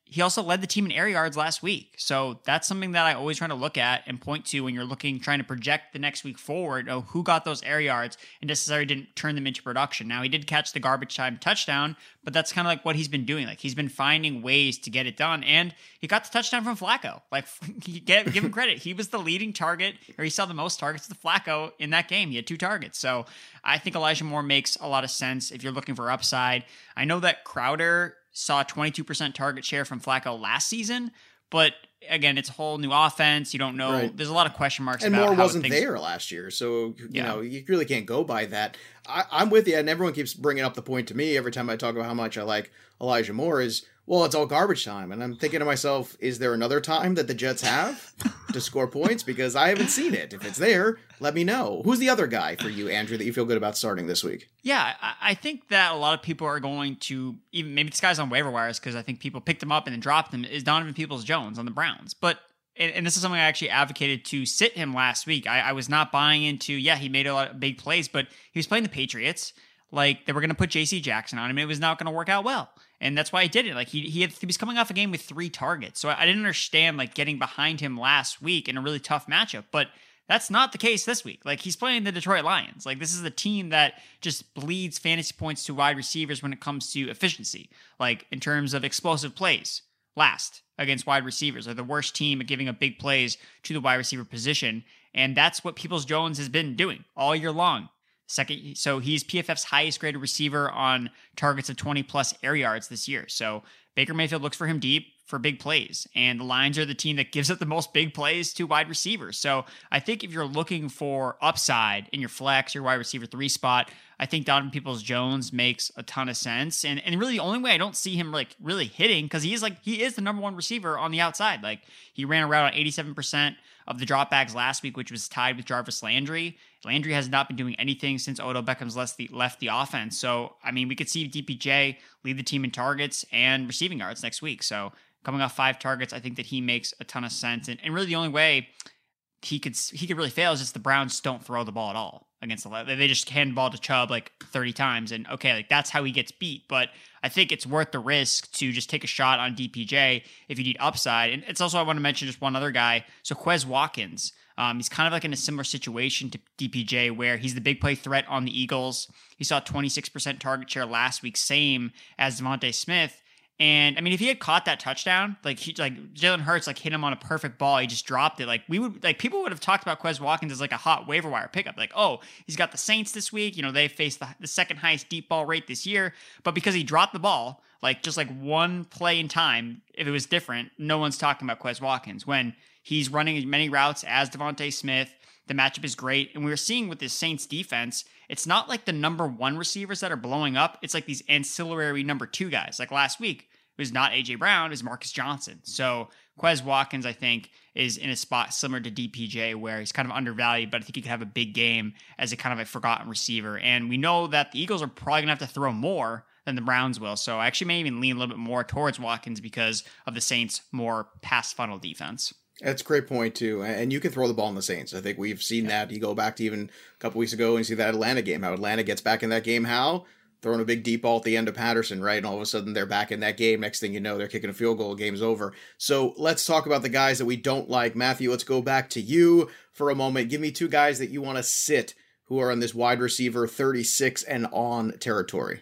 he also led the team in air yards last week. So that's something that I always try to look at and point to when you're looking, trying to project the next week forward. Oh, who got those air yards and necessarily didn't turn them into production. Now, he did catch the garbage time touchdown, but that's kind of like what he's been doing. Like, he's been finding ways to get it done. And he got the touchdown from Flacco. Like, get, give him credit. He was the leading target, or he saw the most targets to Flacco in that game. He had two targets. So I think Elijah Moore makes a lot of sense if you're looking for upside. I know that Crowder saw twenty-two percent target share from Flacco last season, but again, it's a whole new offense. You don't know. Right. There's a lot of question marks and about Moore how wasn't things... there last year, so you yeah. know you really can't go by that. I, I'm with you, and everyone keeps bringing up the point to me every time I talk about how much I like Elijah Moore is, well, it's all garbage time, and I'm thinking to myself, is there another time that the Jets have to score points? Because I haven't seen it. If it's there, let me know. Who's the other guy for you, Andrew, that you feel good about starting this week? Yeah, I think that a lot of people are going to, even maybe this guy's on waiver wires because I think people picked him up and then dropped him, is Donovan Peoples-Jones on the Browns. But And, and this is something I actually advocated to sit him last week. I, I was not buying into, yeah, he made a lot of big plays, but he was playing the Patriots. Like, they were going to put J C Jackson on him. It was not going to work out well. And that's why he did it. Like, he he, had, he was coming off a game with three targets. So I, I didn't understand, like, getting behind him last week in a really tough matchup. But that's not the case this week. Like, he's playing the Detroit Lions. Like, this is a team that just bleeds fantasy points to wide receivers when it comes to efficiency. Like, in terms of explosive plays. Last against wide receivers. They're the worst team at giving up big plays to the wide receiver position. And that's what Peoples-Jones has been doing all year long. Second, so he's P F F's highest graded receiver on targets of twenty plus air yards this year. So Baker Mayfield looks for him deep for big plays. And the Lions are the team that gives up the most big plays to wide receivers. So I think if you're looking for upside in your flex, your wide receiver three spot, I think Donovan Peoples-Jones makes a ton of sense. And and really the only way I don't see him like really hitting, because he is like he is the number one receiver on the outside. Like, he ran a route on eighty-seven percent of the dropbacks last week, which was tied with Jarvis Landry. Landry has not been doing anything since Odell Beckham's left the, left the offense. So, I mean, we could see D P J lead the team in targets and receiving yards next week. So, coming off five targets, I think that he makes a ton of sense. And, and really the only way he could he could really fail is just the Browns don't throw the ball at all against the Lions. They just hand ball to Chubb like thirty times. And okay, like that's how he gets beat. But I think it's worth the risk to just take a shot on D P J if you need upside. And it's also, I want to mention just one other guy. So Quez Watkins. Um, he's kind of like in a similar situation to D P J where he's the big play threat on the Eagles. He saw twenty-six percent target share last week, same as Devontae Smith. And I mean, if he had caught that touchdown, like he, like Jalen Hurts, like hit him on a perfect ball, he just dropped it. Like we would, like people would have talked about Quez Watkins as like a hot waiver wire pickup. Like, oh, he's got the Saints this week. You know, they faced the, the second highest deep ball rate this year, but because he dropped the ball, like just like one play in time, if it was different, no one's talking about Quez Watkins when he's running as many routes as Devontae Smith. The matchup is great. And we were seeing with this Saints defense, it's not like the number one receivers that are blowing up. It's like these ancillary number two guys. Like last week, it was not A J Brown, it was Marcus Johnson. So Quez Watkins, I think, is in a spot similar to D P J where he's kind of undervalued, but I think he could have a big game as a kind of a forgotten receiver. And we know that the Eagles are probably going to have to throw more than the Browns will. So I actually may even lean a little bit more towards Watkins because of the Saints' more pass funnel defense. That's a great point, too. And you can throw the ball in the Saints. I think we've seen yeah. that. You go back to even a couple weeks ago and you see that Atlanta game, how Atlanta gets back in that game. How? Throwing a big deep ball at the end of Patterson, right? And all of a sudden they're back in that game. Next thing you know, they're kicking a field goal. Game's over. So let's talk about the guys that we don't like. Matthew, let's go back to you for a moment. Give me two guys that you want to sit who are on this wide receiver thirty-six and on territory.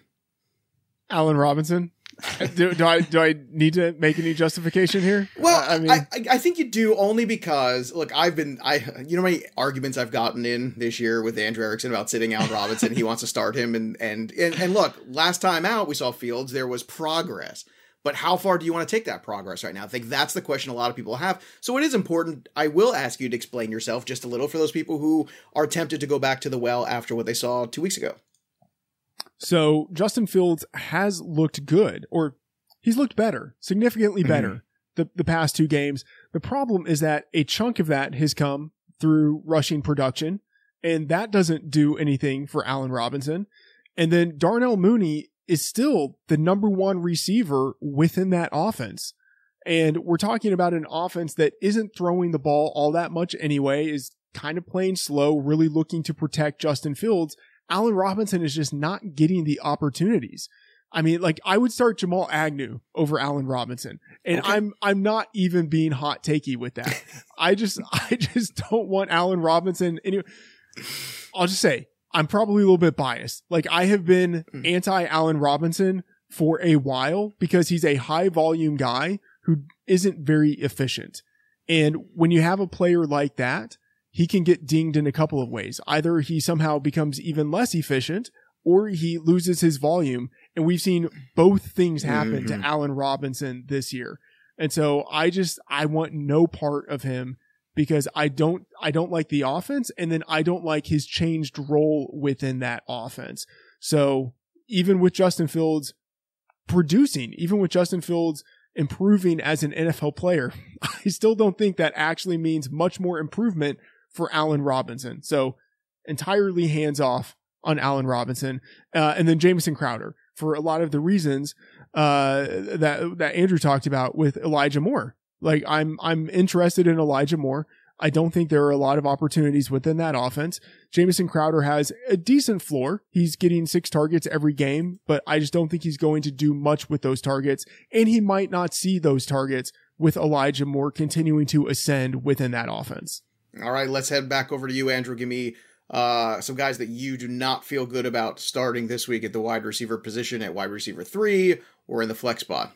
Allen Robinson. do, do I do I need to make any justification here? Well, I mean, I, I think you do only because look, I've been I you know how many arguments I've gotten in this year with Andrew Erickson about sitting Allen Robinson. He wants to start him, and, and and and look, last time out we saw Fields. There was progress, but how far do you want to take that progress right now? I think that's the question a lot of people have. So it is important. I will ask you to explain yourself just a little for those people who are tempted to go back to the well after what they saw two weeks ago. So Justin Fields has looked good, or he's looked better, significantly better mm-hmm. the, the past two games. The problem is that a chunk of that has come through rushing production, and that doesn't do anything for Allen Robinson. And then Darnell Mooney is still the number one receiver within that offense. And we're talking about an offense that isn't throwing the ball all that much anyway, is kind of playing slow, really looking to protect Justin Fields. Allen Robinson is just not getting the opportunities. I mean, like I would start Jamal Agnew over Allen Robinson. And okay. I'm I'm not even being hot takey with that. I just I just don't want Allen Robinson. Anyway, I'll just say I'm probably a little bit biased. Like I have been anti Allen Robinson for a while because he's a high volume guy who isn't very efficient. And when you have a player like that, he can get dinged in a couple of ways. Either he somehow becomes even less efficient or he loses his volume. And we've seen both things happen mm-hmm. to Allen Robinson this year. And so I just, I want no part of him because I don't, I don't like the offense. And then I don't like his changed role within that offense. So even with Justin Fields producing, even with Justin Fields improving as an N F L player, I still don't think that actually means much more improvement for Allen Robinson. So entirely hands off on Allen Robinson. Uh, and then Jamison Crowder for a lot of the reasons uh, that that Andrew talked about with Elijah Moore. Like I'm I'm interested in Elijah Moore. I don't think there are a lot of opportunities within that offense. Jamison Crowder has a decent floor. He's getting six targets every game, but I just don't think he's going to do much with those targets. And he might not see those targets with Elijah Moore continuing to ascend within that offense. All right, let's head back over to you, Andrew. Give me uh, some guys that you do not feel good about starting this week at the wide receiver position at wide receiver three or in the flex spot.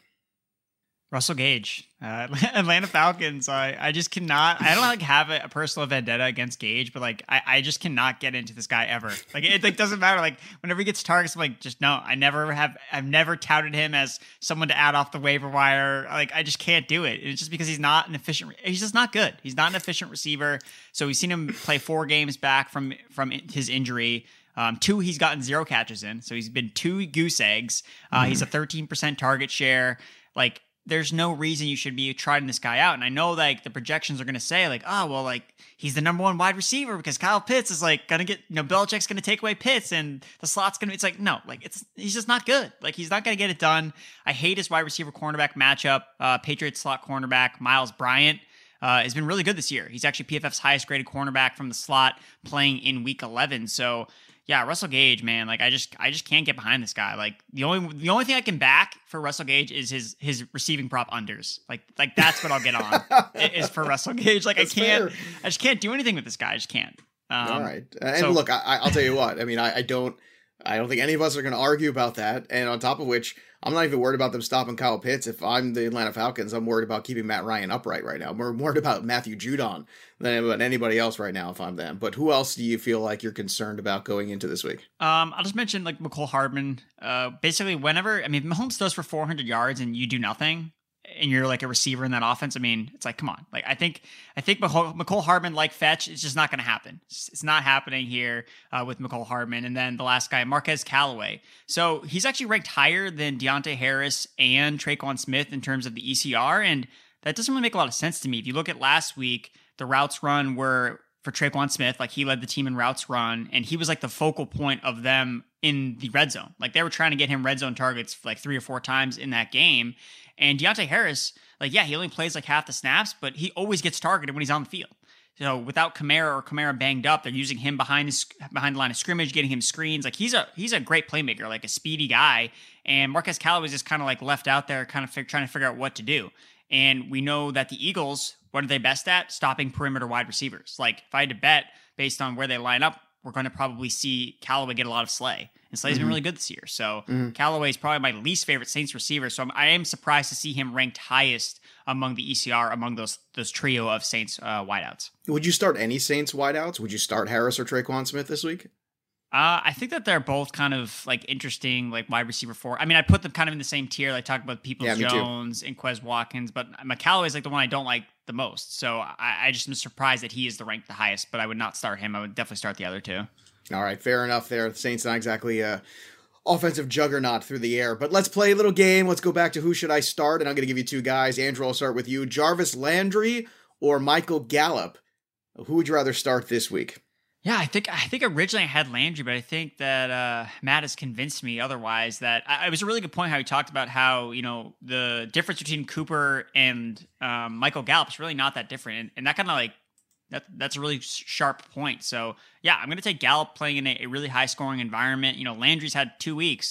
Russell Gage, uh, Atlanta Falcons. I, I just cannot, I don't like have a, a personal vendetta against Gage, but like, I, I just cannot get into this guy ever. Like, it like, doesn't matter. Like whenever he gets targets, I'm like, just no, I never have, I've never touted him as someone to add off the waiver wire. Like, I just can't do it. It's just because he's not an efficient, he's just not good. He's not an efficient receiver. So we've seen him play four games back from, from his injury. Um, two, he's gotten zero catches in. So he's been two goose eggs. Uh, mm-hmm. He's a thirteen percent target share. Like, there's no reason you should be trying this guy out. And I know like the projections are going to say like, oh, well, like he's the number one wide receiver because Kyle Pitts is like going to get, you know, Belichick's going to take away Pitts and the slot's going to, it's like, no, like it's, he's just not good. Like he's not going to get it done. I hate his wide receiver cornerback matchup. Uh, Patriots slot cornerback Miles Bryant uh, has been really good this year. He's actually P F F's highest graded cornerback from the slot playing in week eleven. So yeah, Russell Gage, man, like I just I just can't get behind this guy. Like the only the only thing I can back for Russell Gage is his his receiving prop unders. Like like that's what I'll get on is for Russell Gage. Like that's I can't fair. I just can't do anything with this guy. I just can't. Um, All right, and so, look, I, I'll tell you what. I mean, I, I don't I don't think any of us are going to argue about that. And on top of which, I'm not even worried about them stopping Kyle Pitts. If I'm the Atlanta Falcons, I'm worried about keeping Matt Ryan upright right now. I'm more worried about Matthew Judon than about anybody else right now if I'm them. But who else do you feel like you're concerned about going into this week? Um, I'll just mention like Mecole Hardman. Uh, basically, whenever, I mean, Mahomes throws for four hundred yards and you do nothing, and you're like a receiver in that offense, I mean, it's like, come on. Like, I think I think Mecole, Mecole Hardman, like Fetch, it's just not going to happen. It's, it's not happening here uh, with Mecole Hardman. And then the last guy, Marquez Callaway. So he's actually ranked higher than Deontay Harris and Traquan Smith in terms of the E C R, and that doesn't really make a lot of sense to me. If you look at last week, the routes run were for Traquan Smith, like he led the team in routes run, and he was like the focal point of them in the red zone. Like they were trying to get him red zone targets like three or four times in that game. And Deontay Harris, like, yeah, he only plays like half the snaps, but he always gets targeted when he's on the field. So without Kamara or Kamara banged up, they're using him behind his, behind the line of scrimmage, getting him screens. Like he's a he's a great playmaker, like a speedy guy. And Marquez Callaway is just kind of like left out there, kind of fig- trying to figure out what to do. And we know that the Eagles, what are they best at? Stopping perimeter wide receivers. Like if I had to bet based on where they line up, we're going to probably see Callaway get a lot of Slay. And Slay's mm-hmm. been really good this year. So mm-hmm. Callaway is probably my least favorite Saints receiver. So I'm, I am surprised to see him ranked highest among the E C R, among those those trio of Saints uh, wideouts. Would you start any Saints wideouts? Would you start Harris or Traquan Smith this week? Uh, I think that they're both kind of like interesting, like wide receiver four. I mean, I put them kind of in the same tier. I talked about Peoples yeah, Jones and Quez Watkins, but McCallaway is like the one I don't like the most. So I, I just am surprised that he is the ranked the highest, but I would not start him. I would definitely start the other two. All right, fair enough there. The Saints not exactly a offensive juggernaut through the air, but let's play a little game. Let's go back to who should I start, and I'm going to give you two guys. Andrew, I'll start with you. Jarvis Landry or Michael Gallup? Who would you rather start this week? Yeah, I think I think originally I had Landry, but I think that uh, Matt has convinced me otherwise. That I, it was a really good point how he talked about how, you know, the difference between Cooper and um, Michael Gallup is really not that different, and, and that kind of like that that's a really sharp point. So yeah, I'm going to take Gallup playing in a, a really high scoring environment. You know, Landry's had two weeks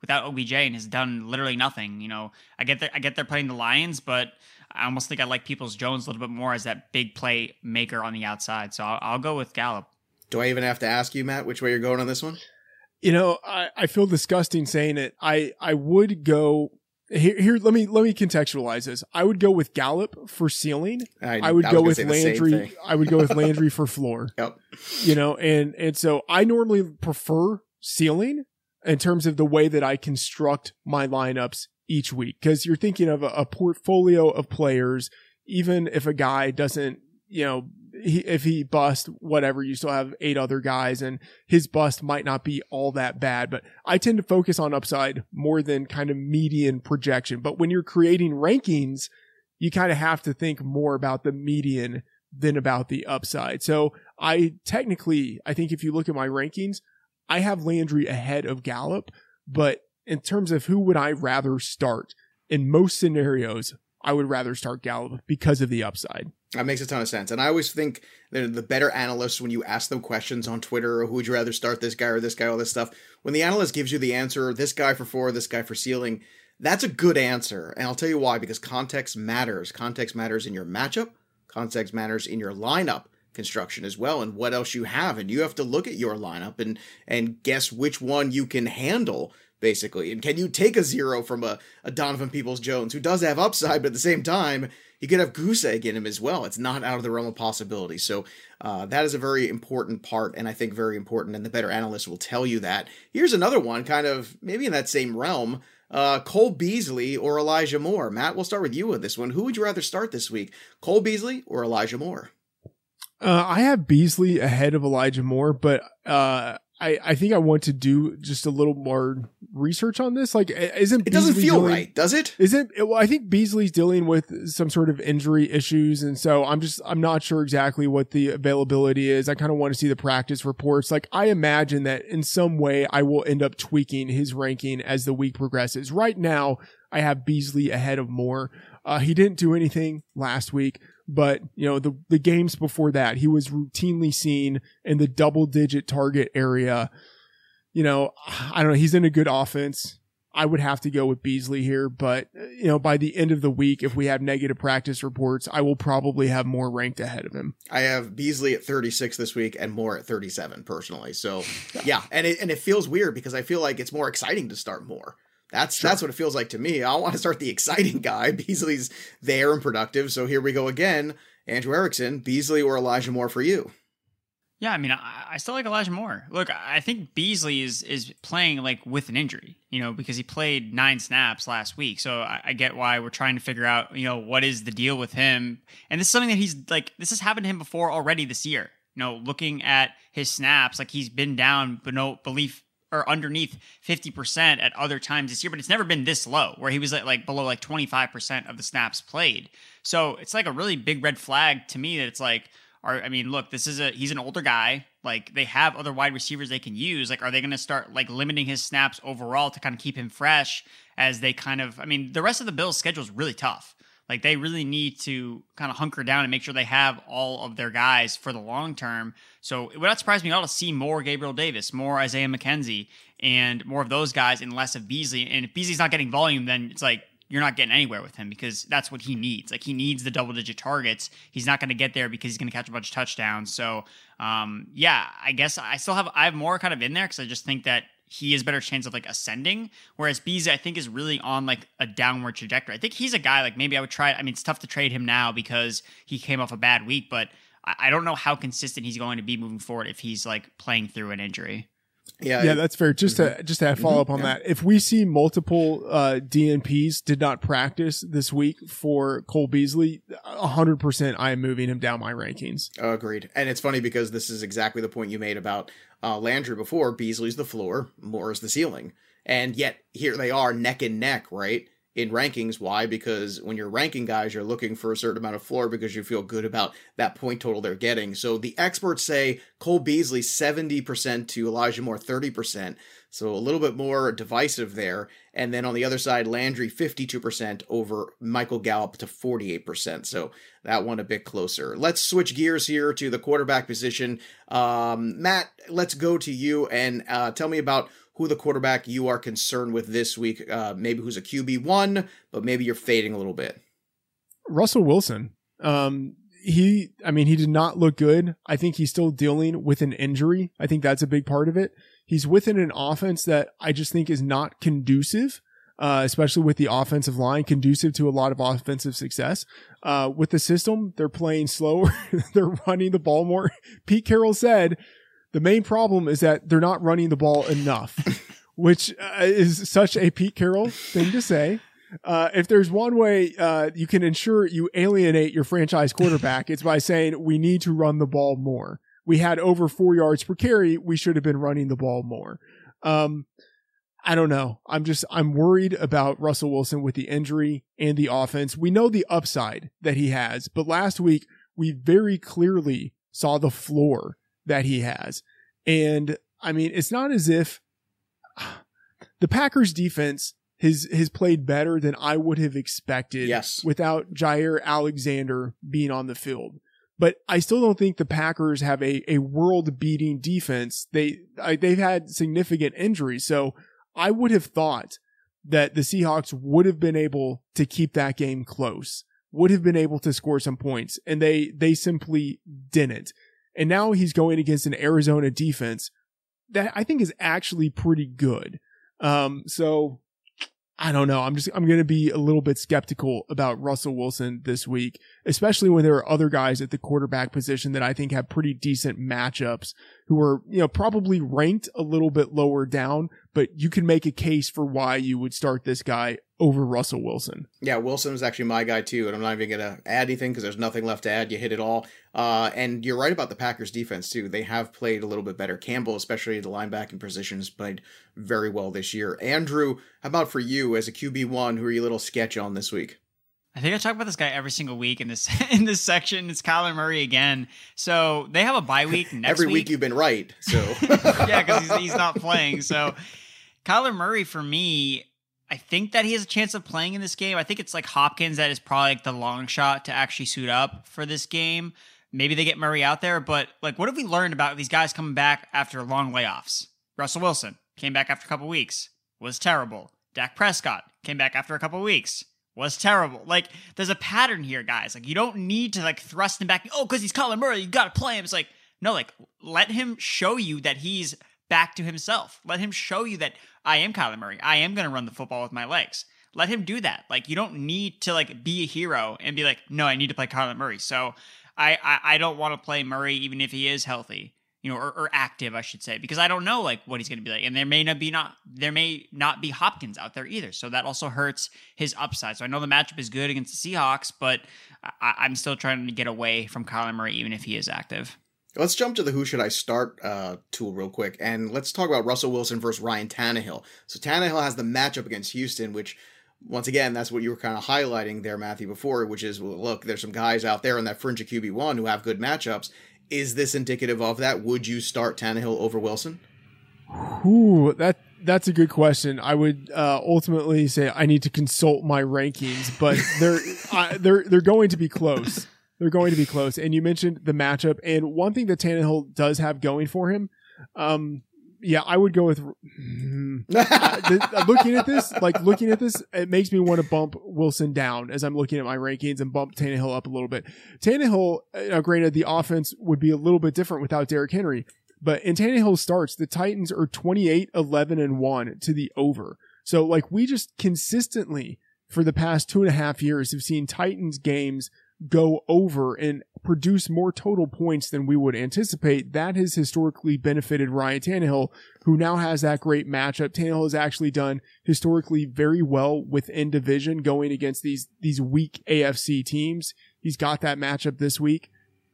without O B J and has done literally nothing. You know, I get that I get they're playing the Lions, but I almost think I like Peoples-Jones a little bit more as that big play maker on the outside. So I'll, I'll go with Gallup. Do I even have to ask you, Matt, which way you're going on this one? You know, I, I feel disgusting saying it. I, I would go here, here. Let me, let me contextualize this. I would go with Gallup for ceiling. I, I would I go was with gonna say the same Landry. thing. I would go with Landry for floor. Yep. You know, and, and so I normally prefer ceiling in terms of the way that I construct my lineups each week. Cause you're thinking of a, a portfolio of players. Even if a guy doesn't, you know, he, if he bust, whatever, you still have eight other guys and his bust might not be all that bad. But I tend to focus on upside more than kind of median projection. But when you're creating rankings, you kind of have to think more about the median than about the upside. So I technically, I think if you look at my rankings, I have Landry ahead of Gallup. But in terms of who would I rather start, in most scenarios, I would rather start Gallup because of the upside. That makes a ton of sense. And I always think that the better analysts, when you ask them questions on Twitter, or who would you rather start, this guy or this guy, all this stuff, when the analyst gives you the answer, this guy for four, this guy for ceiling, that's a good answer. And I'll tell you why, because context matters. Context matters in your matchup. Context matters in your lineup construction as well, and what else you have. And you have to look at your lineup and, and guess which one you can handle, basically. And can you take a zero from a, a Donovan Peoples-Jones, who does have upside, but at the same time, you could have goose egg in him as well. It's not out of the realm of possibility. So uh, that is a very important part, and I think very important, and the better analysts will tell you that. Here's another one, kind of maybe in that same realm. Uh, Cole Beasley or Elijah Moore. Matt, we'll start with you with this one. Who would you rather start this week, Cole Beasley or Elijah Moore? Uh, I have Beasley ahead of Elijah Moore, but uh, I, I think I want to do just a little more research on this. Like, isn't it doesn't Beasley feel dealing, right, does it? Isn't well? I think Beasley's dealing with some sort of injury issues, and so I'm just I'm not sure exactly what the availability is. I kind of want to see the practice reports. Like, I imagine that in some way I will end up tweaking his ranking as the week progresses. Right now, I have Beasley ahead of Moore. Uh, he didn't do anything last week. But, you know, the, the games before that, he was routinely seen in the double digit target area. You know, I don't know. He's in a good offense. I would have to go with Beasley here. But, you know, by the end of the week, if we have negative practice reports, I will probably have Moore ranked ahead of him. I have Beasley at thirty-six this week and Moore at thirty-seven personally. So, yeah. And it, and it feels weird because I feel like it's more exciting to start Moore. That's sure. That's what it feels like to me. I want to start the exciting guy. Beasley's there and productive. So here we go again. Andrew Erickson, Beasley or Elijah Moore for you? Yeah, I mean, I, I still like Elijah Moore. Look, I think Beasley is is playing like with an injury, you know, because he played nine snaps last week. So I, I get why we're trying to figure out, you know, what is the deal with him. And this is something that he's like, this has happened to him before already this year. You know, looking at his snaps, like he's been down, but no belief or underneath fifty percent at other times this year, but it's never been this low where he was at like below like twenty-five percent of the snaps played. So it's like a really big red flag to me that it's like, are, I mean, look, this is a, he's an older guy. Like they have other wide receivers they can use. Like, are they going to start like limiting his snaps overall to kind of keep him fresh as they kind of, I mean, the rest of the Bills schedule is really tough. Like they really need to kind of hunker down and make sure they have all of their guys for the long term. So it would not surprise me at all to see more Gabriel Davis, more Isaiah McKenzie, and more of those guys and less of Beasley. And if Beasley's not getting volume, then it's like you're not getting anywhere with him because that's what he needs. Like he needs the double digit targets. He's not going to get there because he's going to catch a bunch of touchdowns. So um, yeah, I guess I still have I have more kind of in there because I just think that he has a better chance of like ascending, whereas Beasley I think is really on like a downward trajectory. I think he's a guy like maybe I would try. I mean, it's tough to trade him now because he came off a bad week, but I, I don't know how consistent he's going to be moving forward if he's like playing through an injury. Yeah, yeah, it, that's fair. Just mm-hmm. to just to follow mm-hmm. up on yeah. that, if we see multiple uh, D N Ps did not practice this week for Cole Beasley, a hundred percent, I am moving him down my rankings. Oh, agreed. And it's funny because this is exactly the point you made about uh, Landry before. Beasley's the floor, Moore is the ceiling, and yet here they are neck and neck, right? In rankings. Why? Because when you're ranking guys, you're looking for a certain amount of floor because you feel good about that point total they're getting. So the experts say Cole Beasley seventy percent to Elijah Moore thirty percent. So a little bit more divisive there. And then on the other side, Landry fifty-two percent over Michael Gallup to forty-eight percent. So that one a bit closer. Let's switch gears here to the quarterback position. Um, Matt, let's go to you and uh, tell me about who the quarterback you are concerned with this week. Uh, maybe who's a Q B one, but maybe you're fading a little bit. Russell Wilson. Um, he, I mean, he did not look good. I think he's still dealing with an injury. I think that's a big part of it. He's within an offense that I just think is not conducive, uh, especially with the offensive line, conducive to a lot of offensive success. Uh, with the system, they're playing slower. They're running the ball more. Pete Carroll said the main problem is that they're not running the ball enough, which uh, is such a Pete Carroll thing to say. Uh, if there's one way uh, you can ensure you alienate your franchise quarterback, it's by saying we need to run the ball more. We had over four yards per carry. We should have been running the ball more. Um, I don't know. I'm just, I'm worried about Russell Wilson with the injury and the offense. We know the upside that he has, but last week we very clearly saw the floor that he has. And I mean, it's not as if the Packers defense has, has played better than I would have expected yes. without Jair Alexander being on the field. But I still don't think the Packers have a, a world-beating defense. They, I, they've had significant injuries. So I would have thought that the Seahawks would have been able to keep that game close, would have been able to score some points, and they, they simply didn't. And now he's going against an Arizona defense that I think is actually pretty good. Um, so I don't know. I'm just, I'm going to be a little bit skeptical about Russell Wilson this week, especially when there are other guys at the quarterback position that I think have pretty decent matchups who are, you know, probably ranked a little bit lower down, but you can make a case for why you would start this guy over Russell Wilson. Yeah, Wilson was actually my guy too, and I'm not even going to add anything because there's nothing left to add. You hit it all. Uh, and you're right about the Packers defense too. They have played a little bit better. Campbell, especially the linebacking positions, played very well this year. Andrew, how about for you as a Q B one? Who are you a little sketch on this week? I think I talk about this guy every single week in this in this section. It's Kyler Murray again. So they have a bye week next every week. week you've been right. So yeah, because he's, he's not playing. So Kyler Murray for me, I think that he has a chance of playing in this game. I think it's like Hopkins that is probably like the long shot to actually suit up for this game. Maybe they get Murray out there, but like, what have we learned about these guys coming back after long layoffs? Russell Wilson came back after a couple weeks, was terrible. Dak Prescott came back after a couple weeks, was terrible. Like, there's a pattern here, guys. Like, you don't need to like thrust him back. Oh, because he's Kyler Murray, you got to play him. It's like, no, like, let him show you that he's back to himself. Let him show you that I am Kyler Murray. I am going to run the football with my legs. Let him do that. Like, you don't need to like be a hero and be like, no, I need to play Kyler Murray. So I, I, I don't want to play Murray even if he is healthy, you know, or, or active, I should say, because I don't know like what he's going to be like. And there may not be not, there may not be Hopkins out there either. So that also hurts his upside. So I know the matchup is good against the Seahawks, but I, I'm still trying to get away from Kyler Murray, even if he is active. Let's jump to the who should I start uh, tool real quick, and let's talk about Russell Wilson versus Ryan Tannehill. So Tannehill has the matchup against Houston, which, once again, that's what you were kind of highlighting there, Matthew, before, which is, well, look, there's some guys out there in that fringe of Q B one who have good matchups. Is this indicative of that? Would you start Tannehill over Wilson? Ooh, that that's a good question. I would uh, ultimately say I need to consult my rankings, but they're uh, they're they're going to be close. They're going to be close. And you mentioned the matchup. And one thing that Tannehill does have going for him, um, yeah, I would go with mm, uh, th- looking at this, like looking at this, it makes me want to bump Wilson down as I'm looking at my rankings and bump Tannehill up a little bit. Tannehill, uh, granted, the offense would be a little bit different without Derrick Henry, but in Tannehill's starts, the Titans are twenty-eight, eleven, and one to the over. So like we just consistently for the past two and a half years have seen Titans games go over and produce more total points than we would anticipate. That has historically benefited Ryan Tannehill, who now has that great matchup. Tannehill has actually done historically very well within division going against these, these weak A F C teams. He's got that matchup this week.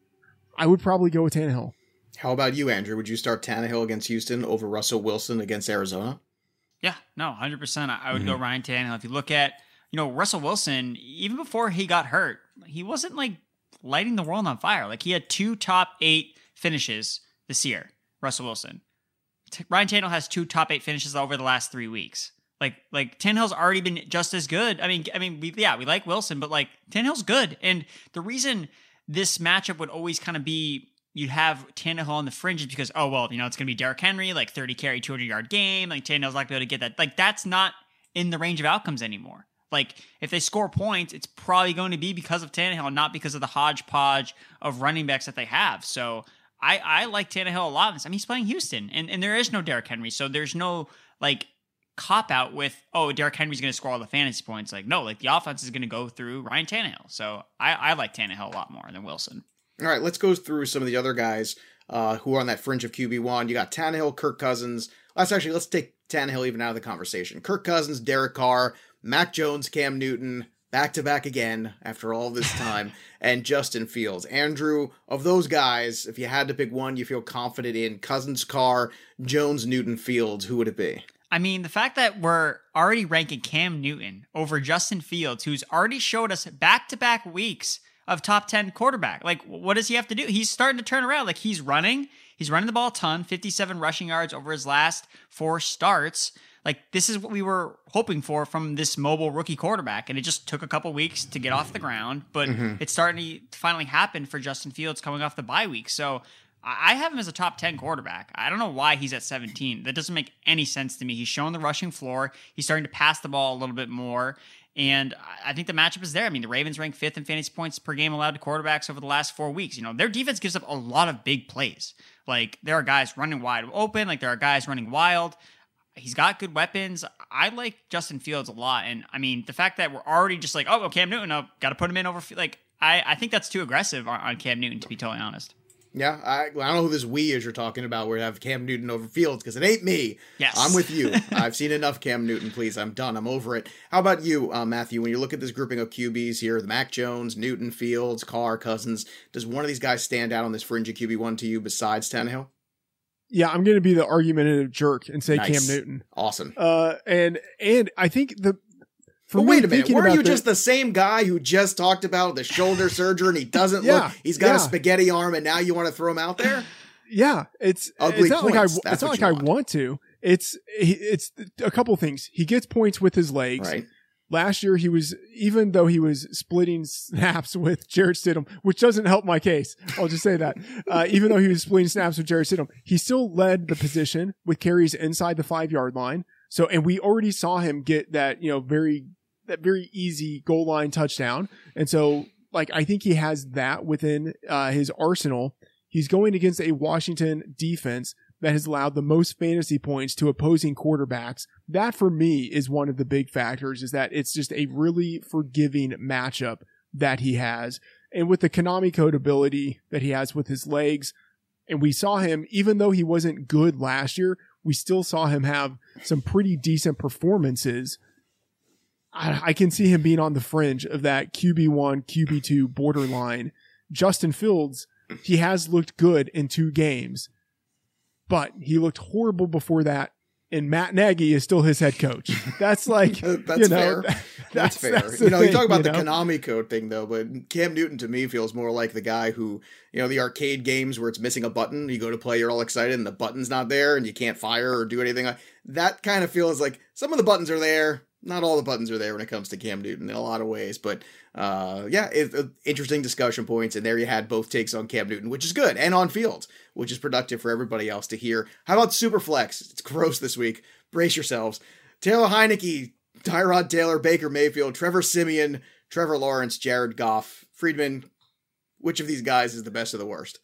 I would probably go with Tannehill. How about you, Andrew? Would you start Tannehill against Houston over Russell Wilson against Arizona? Yeah, no, one hundred percent. I would Mm-hmm. go Ryan Tannehill. If you look at, you know, Russell Wilson, even before he got hurt, he wasn't like lighting the world on fire. Like he had two top eight finishes this year, Russell Wilson. T- Ryan Tannehill has two top eight finishes over the last three weeks. Like, like Tannehill's already been just as good. I mean, I mean, we, yeah, we like Wilson, but like Tannehill's good. And the reason this matchup would always kind of be, you'd have Tannehill on the fringe is because, oh, well, you know, it's going to be Derrick Henry, like thirty carry, two hundred yard game. Like Tannehill's not going to be able to get that. Like, that's not in the range of outcomes anymore. Like, if they score points, it's probably going to be because of Tannehill, not because of the hodgepodge of running backs that they have. So I, I like Tannehill a lot. I mean, he's playing Houston, and, and there is no Derrick Henry. So there's no, like, cop out with, oh, Derrick Henry's going to score all the fantasy points. Like, no, like, the offense is going to go through Ryan Tannehill. So I, I like Tannehill a lot more than Wilson. All right, let's go through some of the other guys uh, who are on that fringe of Q B one. You got Tannehill, Kirk Cousins. Let's actually, let's take Tannehill even out of the conversation. Kirk Cousins, Derek Carr, Mac Jones, Cam Newton, back-to-back again after all this time, and Justin Fields. Andrew, of those guys, if you had to pick one you feel confident in, Cousins, Carr, Jones, Newton, Fields, who would it be? I mean, the fact that we're already ranking Cam Newton over Justin Fields, who's already showed us back-to-back weeks of top ten quarterback. Like, what does he have to do? He's starting to turn around. Like, he's running. He's running the ball a ton, fifty-seven rushing yards over his last four starts. Like, this is what we were hoping for from this mobile rookie quarterback, and it just took a couple weeks to get off the ground, but mm-hmm. it's starting to finally happen for Justin Fields coming off the bye week. So I have him as a top ten quarterback. I don't know why he's at seventeen. That doesn't make any sense to me. He's showing the rushing floor. He's starting to pass the ball a little bit more. And I think the matchup is there. I mean, the Ravens rank fifth in fantasy points per game allowed to quarterbacks over the last four weeks. You know, their defense gives up a lot of big plays. Like, there are guys running wide open. Like, there are guys running wild. He's got good weapons. I like Justin Fields a lot. And, I mean, the fact that we're already just like, oh, Cam Newton, I've got to put him in over. Like, I, I think that's too aggressive on, on Cam Newton, to be totally honest. Yeah, I, I don't know who this we is you're talking about where you have Cam Newton over Fields, because it ain't me. Yes. I'm with you. I've seen enough Cam Newton, please. I'm done. I'm over it. How about you, uh, Matthew? When you look at this grouping of Q Bs here, the Mac Jones, Newton, Fields, Carr, Cousins, does one of these guys stand out on this fringe of Q B one to you besides Tannehill? Yeah, I'm going to be the argumentative jerk and say Nice. Cam Newton. Awesome. Uh, and and I think the... For but wait a minute, were you the, just the same guy who just talked about the shoulder surgery and he doesn't yeah, look, he's got yeah. a spaghetti arm and now you want to throw him out there? Yeah, it's, Ugly it's not points. like I, That's it's not like I want. want to. It's, it's a couple things. He gets points with his legs. Right. Last year, he was, even though he was splitting snaps with Jarrett Stidham, which doesn't help my case. I'll just say that. Uh, even though he was splitting snaps with Jarrett Stidham, he still led the position with carries inside the five yard line. So, and we already saw him get that, you know, very, that very easy goal line touchdown. And so, like, I think he has that within uh, his arsenal. He's going against a Washington defense that has allowed the most fantasy points to opposing quarterbacks. That, for me, is one of the big factors, is that it's just a really forgiving matchup that he has. And with the Konami code ability that he has with his legs, and we saw him, even though he wasn't good last year, we still saw him have some pretty decent performances. I, I can see him being on the fringe of that Q B one, Q B two borderline. Justin Fields, he has looked good in two games, but he looked horrible before that. And Matt Nagy is still his head coach. That's like, that's you know, fair. That, that's, that's fair. That's you know, thing, you talk about you the know? Konami code thing though, but Cam Newton to me feels more like the guy who, you know, the arcade games where it's missing a button. You go to play, you're all excited, and the button's not there, and you can't fire or do anything. That kind of feels like some of the buttons are there. Not all the buttons are there when it comes to Cam Newton in a lot of ways, but uh, yeah, it's uh, interesting discussion points. And there you had both takes on Cam Newton, which is good, and on Fields, which is productive for everybody else to hear. How about Superflex? It's gross this week. Brace yourselves. Taylor Heineke, Tyrod Taylor, Baker Mayfield, Trevor Siemian, Trevor Lawrence, Jared Goff, Friedman. Which of these guys is the best of the worst?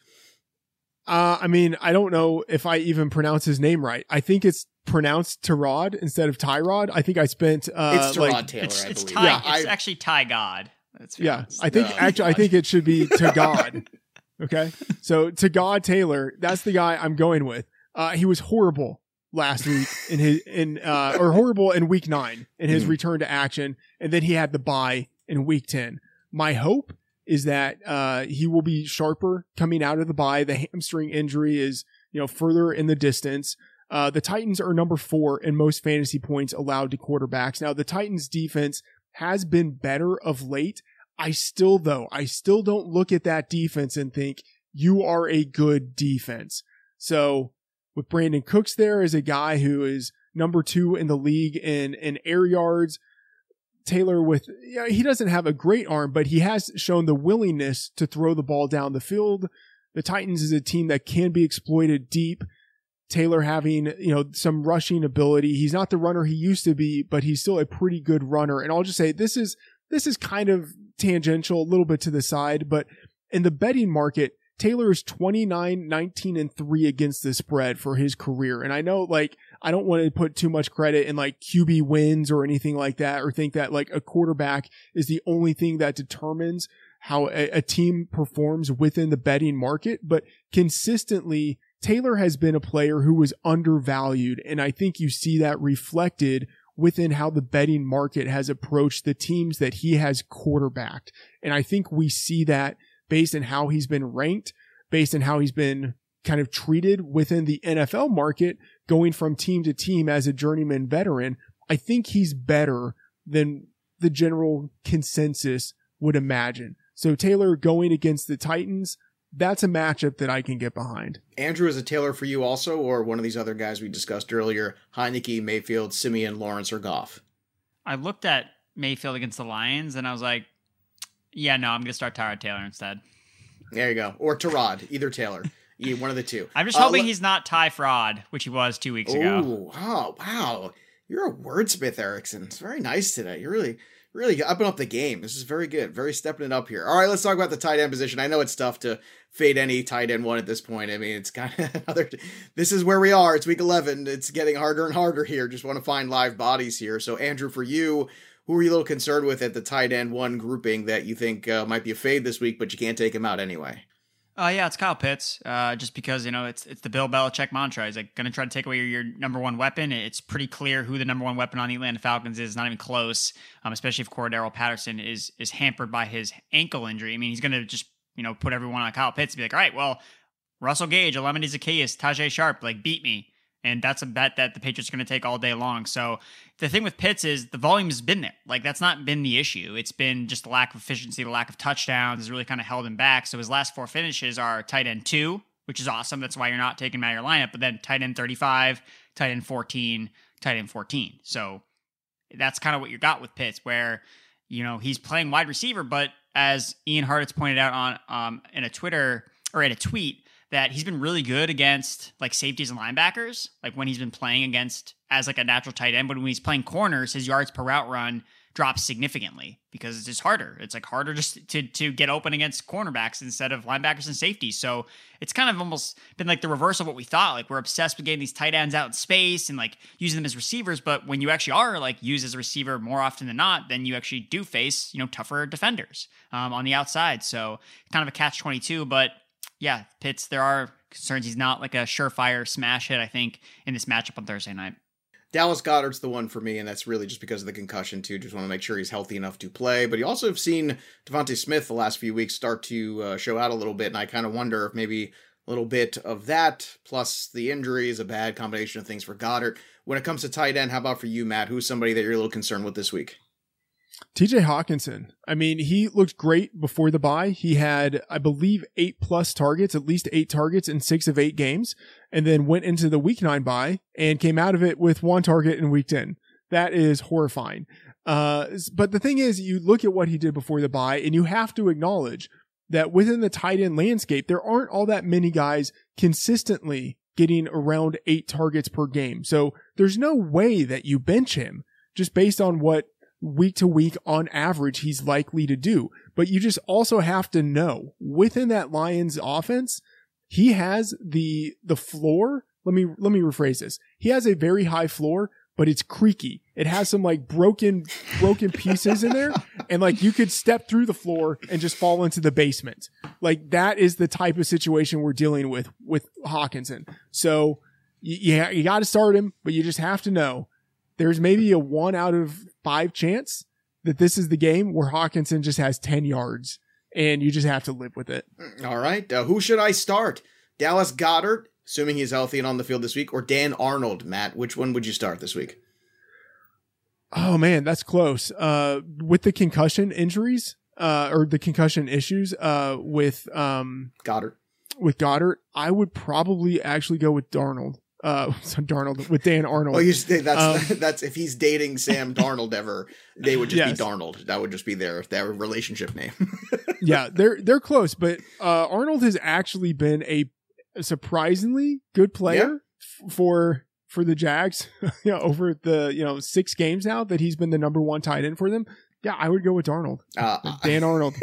Uh, I mean, I don't know if I even pronounce his name right. I think it's pronounced Tyrod instead of Tyrod. I think I spent uh, it's Tyrod like, Taylor. It's, I it's believe. Ty. Yeah, it's I, actually Ty God. That's yeah, I think No, actually I think it should be to God. Okay, so to God Taylor, that's the guy I'm going with. Uh, he was horrible last week in his in uh, or horrible in week nine in his mm-hmm. return to action, and then he had the bye in week ten. My hope is that uh, he will be sharper coming out of the bye. The hamstring injury is, you know, further in the distance. Uh, the Titans are number four in most fantasy points allowed to quarterbacks. Now, the Titans defense has been better of late. I still, though, I still don't look at that defense and think you are a good defense. So with Brandon Cooks there as a guy who is number two in the league in, in air yards. Taylor with, you know, he doesn't have a great arm, but he has shown the willingness to throw the ball down the field. The Titans is a team that can be exploited deep. Taylor having, you know, some rushing ability. He's not the runner he used to be, but he's still a pretty good runner. And I'll just say this is, this is kind of tangential, a little bit to the side, but in the betting market, Taylor is twenty-nine, nineteen, and three against the spread for his career. And I know, like, I don't want to put too much credit in like Q B wins or anything like that, or think that like a quarterback is the only thing that determines how a, a team performs within the betting market. But consistently, Taylor has been a player who was undervalued. And I think you see that reflected within how the betting market has approached the teams that he has quarterbacked. And I think we see that based on how he's been ranked, based on how he's been kind of treated within the N F L market, going from team to team as a journeyman veteran. I think he's better than the general consensus would imagine. So Taylor going against the Titans, that's a matchup that I can get behind. Andrew, is a Taylor for you also, or one of these other guys we discussed earlier, Heineke, Mayfield, Simeon, Lawrence, or Goff? I looked at Mayfield against the Lions, and I was like, yeah, no, I'm going to start Tyrod Taylor instead. There you go. Or Tyrod, either Taylor. One of the two. I'm just uh, hoping le- he's not Ty Fraud, which he was two weeks Ooh, ago. Oh, wow. You're a wordsmith, Erickson. It's very nice today. You're really, really upping up the game. This is very good. Very stepping it up here. All right, let's talk about the tight end position. I know it's tough to fade any tight end one at this point. I mean, it's kind of another. This is where we are. It's week eleven. It's getting harder and harder here. Just want to find live bodies here. So, Andrew, for you, who are you a little concerned with at the tight end one grouping that you think uh, might be a fade this week, but you can't take him out anyway? Uh, yeah, it's Kyle Pitts. Uh, just because, you know, it's it's the Bill Belichick mantra. He's like going to try to take away your, your number one weapon. It's pretty clear who the number one weapon on the Atlanta Falcons is. Not even close. Um, especially if Cordero Patterson is is hampered by his ankle injury. I mean, he's going to just, you know, put everyone on Kyle Pitts and be like, all right, well, Russell Gage, Alameda Zacchaeus, Tajay Sharp, like beat me. And that's a bet that the Patriots are going to take all day long. So the thing with Pitts is the volume has been there. Like, that's not been the issue. It's been just the lack of efficiency, the lack of touchdowns has really kind of held him back. So his last four finishes are tight end two, which is awesome. That's why you're not taking him out of your lineup. But then tight end thirty-five, tight end fourteen, tight end fourteen. So that's kind of what you got with Pitts, where, you know, he's playing wide receiver. But as Ian Hartitz pointed out on um in a Twitter or in a tweet, that he's been really good against like safeties and linebackers, like when he's been playing against as like a natural tight end. But when he's playing corners, his yards per route run drops significantly because it's just harder. It's like harder just to to get open against cornerbacks instead of linebackers and safeties. So it's kind of almost been like the reverse of what we thought. Like, we're obsessed with getting these tight ends out in space and like using them as receivers. But when you actually are like used as a receiver more often than not, then you actually do face, you know, tougher defenders um, on the outside. So kind of a catch twenty-two, but yeah, Pitts, there are concerns. He's not like a surefire smash hit, I think, in this matchup on Thursday night. Dallas Goedert's the one for me, and that's really just because of the concussion, too. Just want to make sure he's healthy enough to play. But you also have seen Devontae Smith the last few weeks start to uh, show out a little bit, and I kind of wonder if maybe a little bit of that, plus the injury, is a bad combination of things for Goddard. When it comes to tight end, how about for you, Matt? Who's somebody that you're a little concerned with this week? T J Hawkinson. I mean, he looked great before the bye. He had, I believe, eight plus targets, at least eight targets in six of eight games, and then went into the week nine bye and came out of it with one target in week ten. That is horrifying. Uh, but the thing is, you look at what he did before the bye, and you have to acknowledge that within the tight end landscape, there aren't all that many guys consistently getting around eight targets per game. So there's no way that you bench him just based on what week to week on average he's likely to do. But you just also have to know within that Lions offense, he has the the floor. Let me let me rephrase this. He has a very high floor, but it's creaky. It has some like broken broken pieces in there, and like you could step through the floor and just fall into the basement. Like, that is the type of situation we're dealing with with Hawkinson. So yeah, you, you got to start him, but you just have to know there's maybe a one out of five chance that this is the game where Hawkinson just has ten yards, and you just have to live with it. All right. Uh, who should I start? Dallas Goedert, assuming he's healthy and on the field this week, or Dan Arnold? Matt, which one would you start this week? Oh, man, that's close. Uh, with the concussion injuries, uh, or the concussion issues uh, with um, Goedert. With Goedert, I would probably actually go with Darnold. uh, Darnold with Dan Arnold. Oh, you say that's Um, that's if he's dating Sam Darnold ever, they would just Yes. be Darnold. That would just be their their relationship name. Yeah, they're they're close, but uh, Arnold has actually been a surprisingly good player f- for for the Jags. You know, over the you know six games now that he's been the number one tight end for them. Yeah, I would go with Darnold. Uh, Dan Arnold.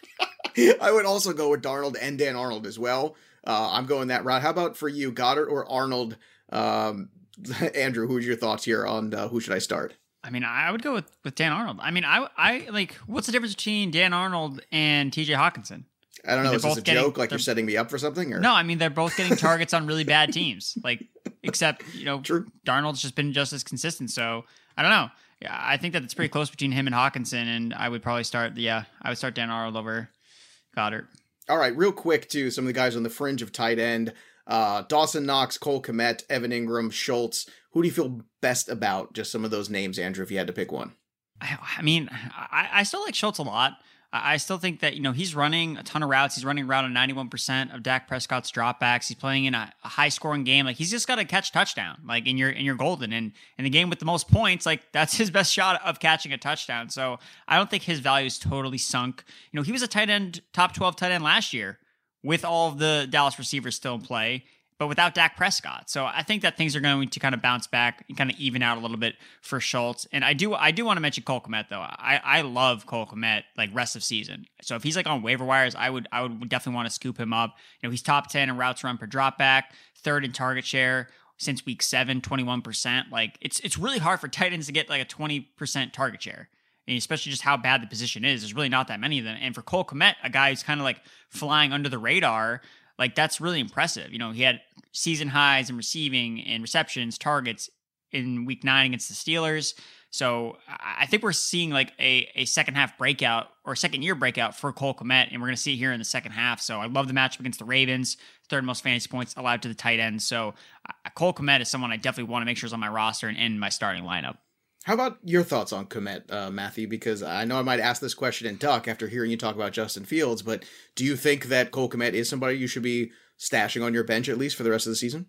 I would also go with Darnold and Dan Arnold as well. Uh, I'm going that route. How about for you, Goddard or Arnold? Um, Andrew, who's your thoughts here on uh, who should I start? I mean, I would go with, with Dan Arnold. I mean, I, I like, what's the difference between Dan Arnold and T J Hawkinson? I don't know. They're Is this both a getting- joke? Like they're- you're setting me up for something? Or? No, I mean, they're both getting targets on really bad teams. Like, except, you know, True. Darnold's just been just as consistent. So, I don't know. Yeah, I think that it's pretty close between him and Hawkinson, and I would probably start, yeah, I would start Dan Arnold over Goddard. All right, real quick, too, some of the guys on the fringe of tight end. Uh, Dawson Knox, Cole Kmet, Evan Ingram, Schultz. Who do you feel best about? Just some of those names, Andrew, if you had to pick one. I, I mean, I, I still like Schultz a lot. I I still think that, you know, he's running a ton of routes. He's running around on ninety-one percent of Dak Prescott's dropbacks. He's playing in a, a high scoring game. Like, he's just got to catch touchdown, like in your, in your golden. And in the game with the most points, like that's his best shot of catching a touchdown. So I don't think his value is totally sunk. You know, he was a tight end, top twelve tight end last year with all of the Dallas receivers still in play, but without Dak Prescott. So I think that things are going to kind of bounce back and kind of even out a little bit for Schultz. And I do I do want to mention Cole Kmet, though. I, I love Cole Kmet, like, rest of season. So if he's like on waiver wires, I would I would definitely want to scoop him up. You know, he's top ten in routes run per dropback, third in target share since week seven, twenty-one percent. Like, it's it's really hard for tight ends to get like a twenty percent target share. And especially just how bad the position is. There's really not that many of them. And for Cole Kmet, a guy who's kind of like flying under the radar, like, that's really impressive. You know, he had season highs in receiving and receptions, targets in week nine against the Steelers. So I think we're seeing like a, a second half breakout or second year breakout for Cole Kmet, and we're going to see it here in the second half. So I love the matchup against the Ravens, third most fantasy points allowed to the tight end. So uh, Cole Kmet is someone I definitely want to make sure is on my roster and in my starting lineup. How about your thoughts on Kmet, uh, Matthew? Because I know I might ask this question in duck after hearing you talk about Justin Fields, but do you think that Cole Kmet is somebody you should be stashing on your bench at least for the rest of the season?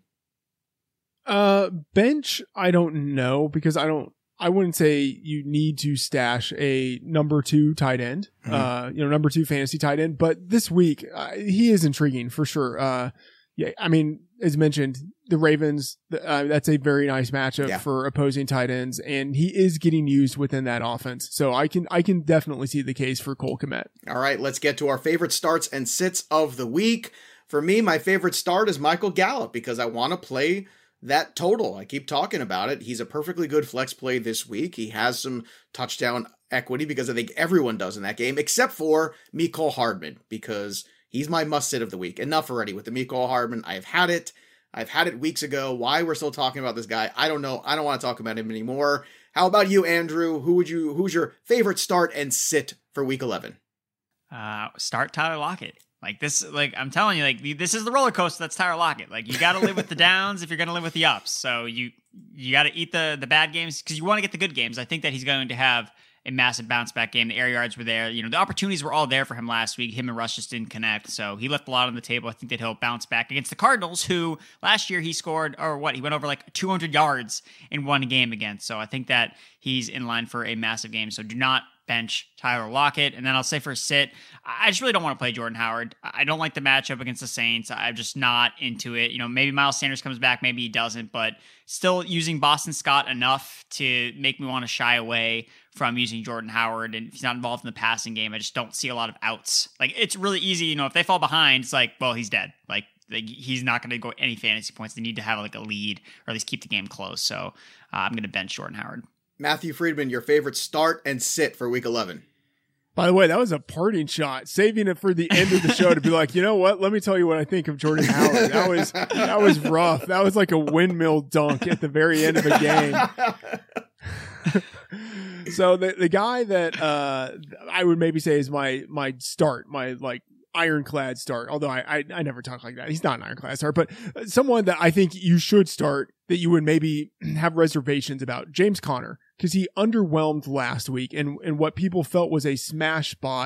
Uh, bench, I don't know, because I don't, I wouldn't say you need to stash a number two tight end, mm-hmm. uh, you know, number two fantasy tight end, but this week, uh, he is intriguing for sure. Uh, yeah, I mean, as mentioned, the Ravens, uh, that's a very nice matchup yeah. for opposing tight ends, and he is getting used within that offense. So I can, I can definitely see the case for Cole Kmet. All right, let's get to our favorite starts and sits of the week. For me, my favorite start is Michael Gallup because I want to play that total. I keep talking about it. He's a perfectly good flex play this week. He has some touchdown equity because I think everyone does in that game, except for Mecole Hardman, because he's my must sit of the week. Enough already with the Mecole Hardman. I've had it. I've had it weeks ago. Why we're still talking about this guy, I don't know. I don't want to talk about him anymore. How about you, Andrew? Who would you? Who's your favorite start and sit for week eleven? Uh, start Tyler Lockett. Like this, like I'm telling you, like this is the roller coaster that's Tyler Lockett. Like you got to live with the downs if you're going to live with the ups. So you you got to eat the the bad games because you want to get the good games. I think that he's going to have a massive bounce back game. The air yards were there. You know, the opportunities were all there for him last week. Him and Russ just didn't connect. So he left a lot on the table. I think that he'll bounce back against the Cardinals, who last year he scored, or what, he went over like two hundred yards in one game against. So I think that he's in line for a massive game. So do not bench Tyler Lockett. And then I'll say for a sit, I just really don't want to play Jordan Howard. I don't like the matchup against the Saints. I'm just not into it. You know, maybe Miles Sanders comes back, maybe he doesn't, but still using Boston Scott enough to make me want to shy away from using Jordan Howard. And if he's not involved in the passing game, I just don't see a lot of outs. Like, it's really easy, you know, if they fall behind, it's like, well, he's dead. Like, like he's not going to go any fantasy points. They need to have like a lead or at least keep the game close. So uh, I'm going to bench Jordan Howard. Matthew Friedman, your favorite start and sit for week eleven. By the way, that was a parting shot, saving it for the end of the show to be like, you know what? Let me tell you what I think of Jordan Howard. That was that was rough. That was like a windmill dunk at the very end of a game. So the the guy that uh, I would maybe say is my my start, my like ironclad start. Although I, I I never talk like that. He's not an ironclad start, but someone that I think you should start that you would maybe have reservations about, James Conner, because he underwhelmed last week, and and what people felt was a smash spot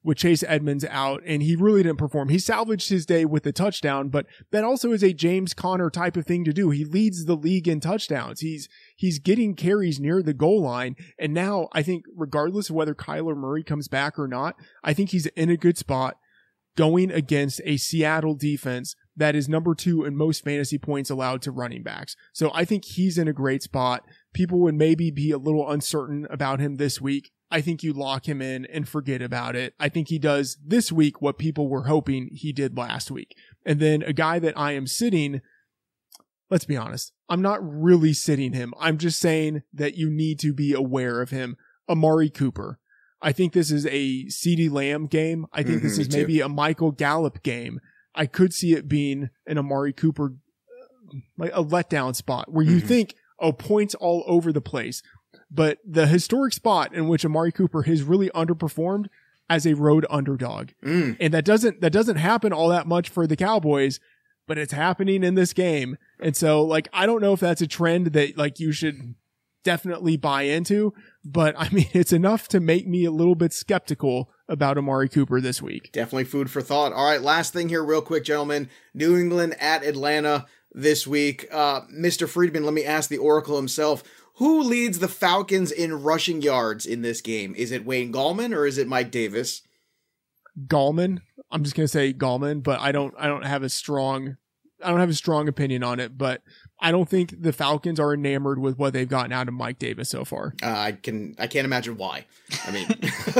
with Chase Edmonds out, and he really didn't perform. He salvaged his day with the touchdown, but that also is a James Conner type of thing to do. He leads the league in touchdowns. He's he's getting carries near the goal line, and now I think regardless of whether Kyler Murray comes back or not, I think he's in a good spot going against a Seattle defense that is number two in most fantasy points allowed to running backs. So I think he's in a great spot. People would maybe be a little uncertain about him this week. I think you lock him in and forget about it. I think he does this week what people were hoping he did last week. And then a guy that I am sitting, let's be honest, I'm not really sitting him. I'm just saying that you need to be aware of him. Amari Cooper. I think this is a CeeDee Lamb game. I think mm-hmm, this is maybe a Michael Gallup game. I could see it being an Amari Cooper, like a letdown spot where you mm-hmm. think, oh, points all over the place. But the historic spot in which Amari Cooper has really underperformed as a road underdog. Mm. And that doesn't, that doesn't happen all that much for the Cowboys, but it's happening in this game. And so like, I don't know if that's a trend that like you should definitely buy into, but I mean, it's enough to make me a little bit skeptical about Amari Cooper this week. Definitely food for thought. All right, last thing here real quick, gentlemen. New England at Atlanta this week. Uh, Mister Friedman, let me ask the Oracle himself. Who leads the Falcons in rushing yards in this game? Is it Wayne Gallman or is it Mike Davis? Gallman. I'm just going to say Gallman, but I don't, I don't have a strong, I don't have a strong opinion on it, but I don't think the Falcons are enamored with what they've gotten out of Mike Davis so far. Uh, I can, I can't imagine why. I mean,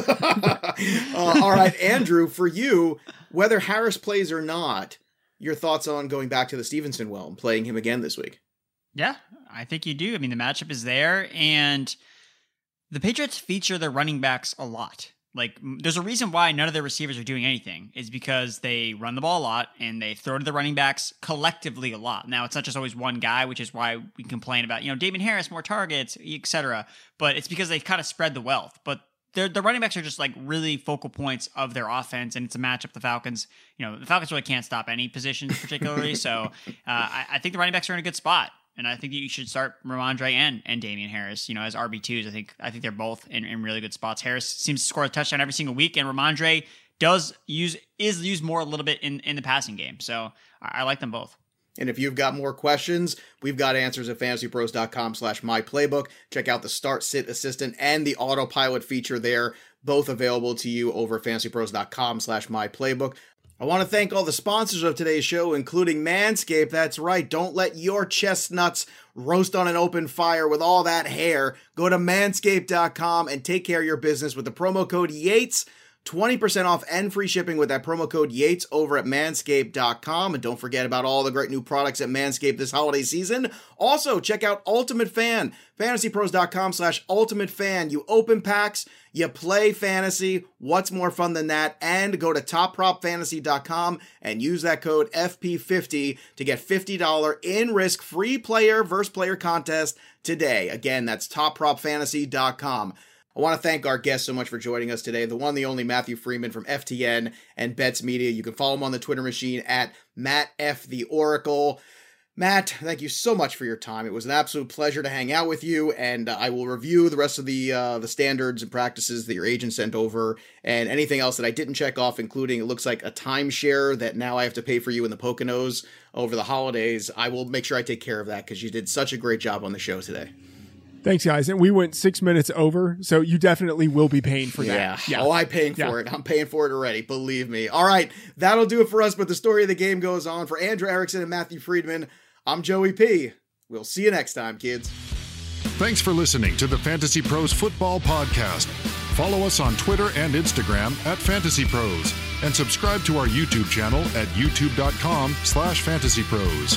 uh, all right, Andrew, for you, whether Harris plays or not, your thoughts on going back to the Stevenson well and playing him again this week? Yeah, I think you do. I mean, the matchup is there, and the Patriots feature their running backs a lot. Like, there's a reason why none of their receivers are doing anything. Is because they run the ball a lot, and they throw to the running backs collectively a lot. Now, it's not just always one guy, which is why we complain about, you know, Damien Harris, more targets, et cetera. But it's because they kind of spread the wealth. But the running backs are just, like, really focal points of their offense, and it's a matchup the Falcons, you know, the Falcons really can't stop any positions particularly. so uh, I, I think the running backs are in a good spot. And I think that you should start Ramondre and, and Damian Harris, you know, as R B twos. I think I think they're both in, in really good spots. Harris seems to score a touchdown every single week, and Ramondre does use is used more a little bit in, in the passing game. So I, I like them both. And if you've got more questions, we've got answers at fantasypros.com slash my playbook. Check out the Start Sit Assistant and the Autopilot feature there, both available to you over at fantasypros.com slash my playbook. I want to thank all the sponsors of today's show, including Manscaped. That's right. Don't let your chestnuts roast on an open fire with all that hair. Go to manscaped dot com and take care of your business with the promo code Yates. twenty percent off and free shipping with that promo code Yates over at manscaped dot com. And don't forget about all the great new products at Manscaped this holiday season. Also, check out Ultimate Fan, fantasypros.com slash ultimate fan. You open packs, you play fantasy. What's more fun than that? And go to top prop fantasy dot com and use that code F P fifty to get fifty dollars in-risk free player versus player contest today. Again, that's top prop fantasy dot com. I want to thank our guests so much for joining us today. The one, the only Matthew Freeman from F T N and Bets Media. You can follow him on the Twitter machine at Matt F. The Oracle. Matt, thank you so much for your time. It was an absolute pleasure to hang out with you, and uh, I will review the rest of the uh, the standards and practices that your agent sent over, and anything else that I didn't check off, including it looks like a timeshare that now I have to pay for you in the Poconos over the holidays. I will make sure I take care of that because you did such a great job on the show today. Thanks, guys. And we went six minutes over, so you definitely will be paying for that. Yeah. yeah. Oh, I'm paying for yeah. it. I'm paying for it already. Believe me. All right. That'll do it for us, but the story of the game goes on. For Andrew Erickson and Matthew Friedman, I'm Joey P. We'll see you next time, kids. Thanks for listening to the Fantasy Pros Football Podcast. Follow us on Twitter and Instagram at Fantasy Pros, and subscribe to our YouTube channel at youtube.com slash Fantasy Pros.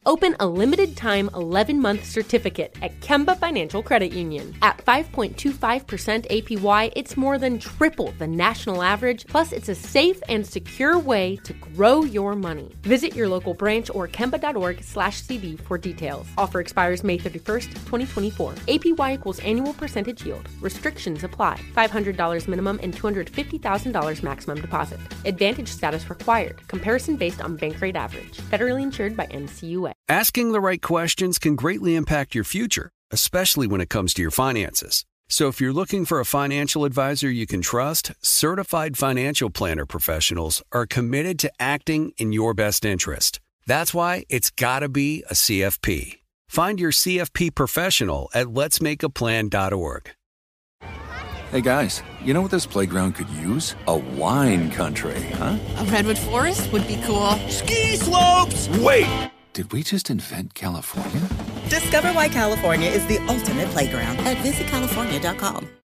Open a limited-time eleven-month certificate at Kemba Financial Credit Union. At five point two five percent A P Y, it's more than triple the national average, plus it's a safe and secure way to grow your money. Visit your local branch or kemba.org slash CD for details. Offer expires May thirty-first, twenty twenty-four. A P Y equals annual percentage yield. Restrictions apply. five hundred dollars minimum and two hundred fifty thousand dollars maximum deposit. Advantage status required. Comparison based on bank rate average. Federally insured by N C U A. Asking the right questions can greatly impact your future, especially when it comes to your finances. So if you're looking for a financial advisor you can trust, certified financial planner professionals are committed to acting in your best interest. That's why it's got to be a C F P. Find your C F P professional at lets make a plan dot org. Hey guys, you know what this playground could use? A wine country, huh? A redwood forest would be cool. Ski slopes! Wait! Did we just invent California? Discover why California is the ultimate playground at visit california dot com.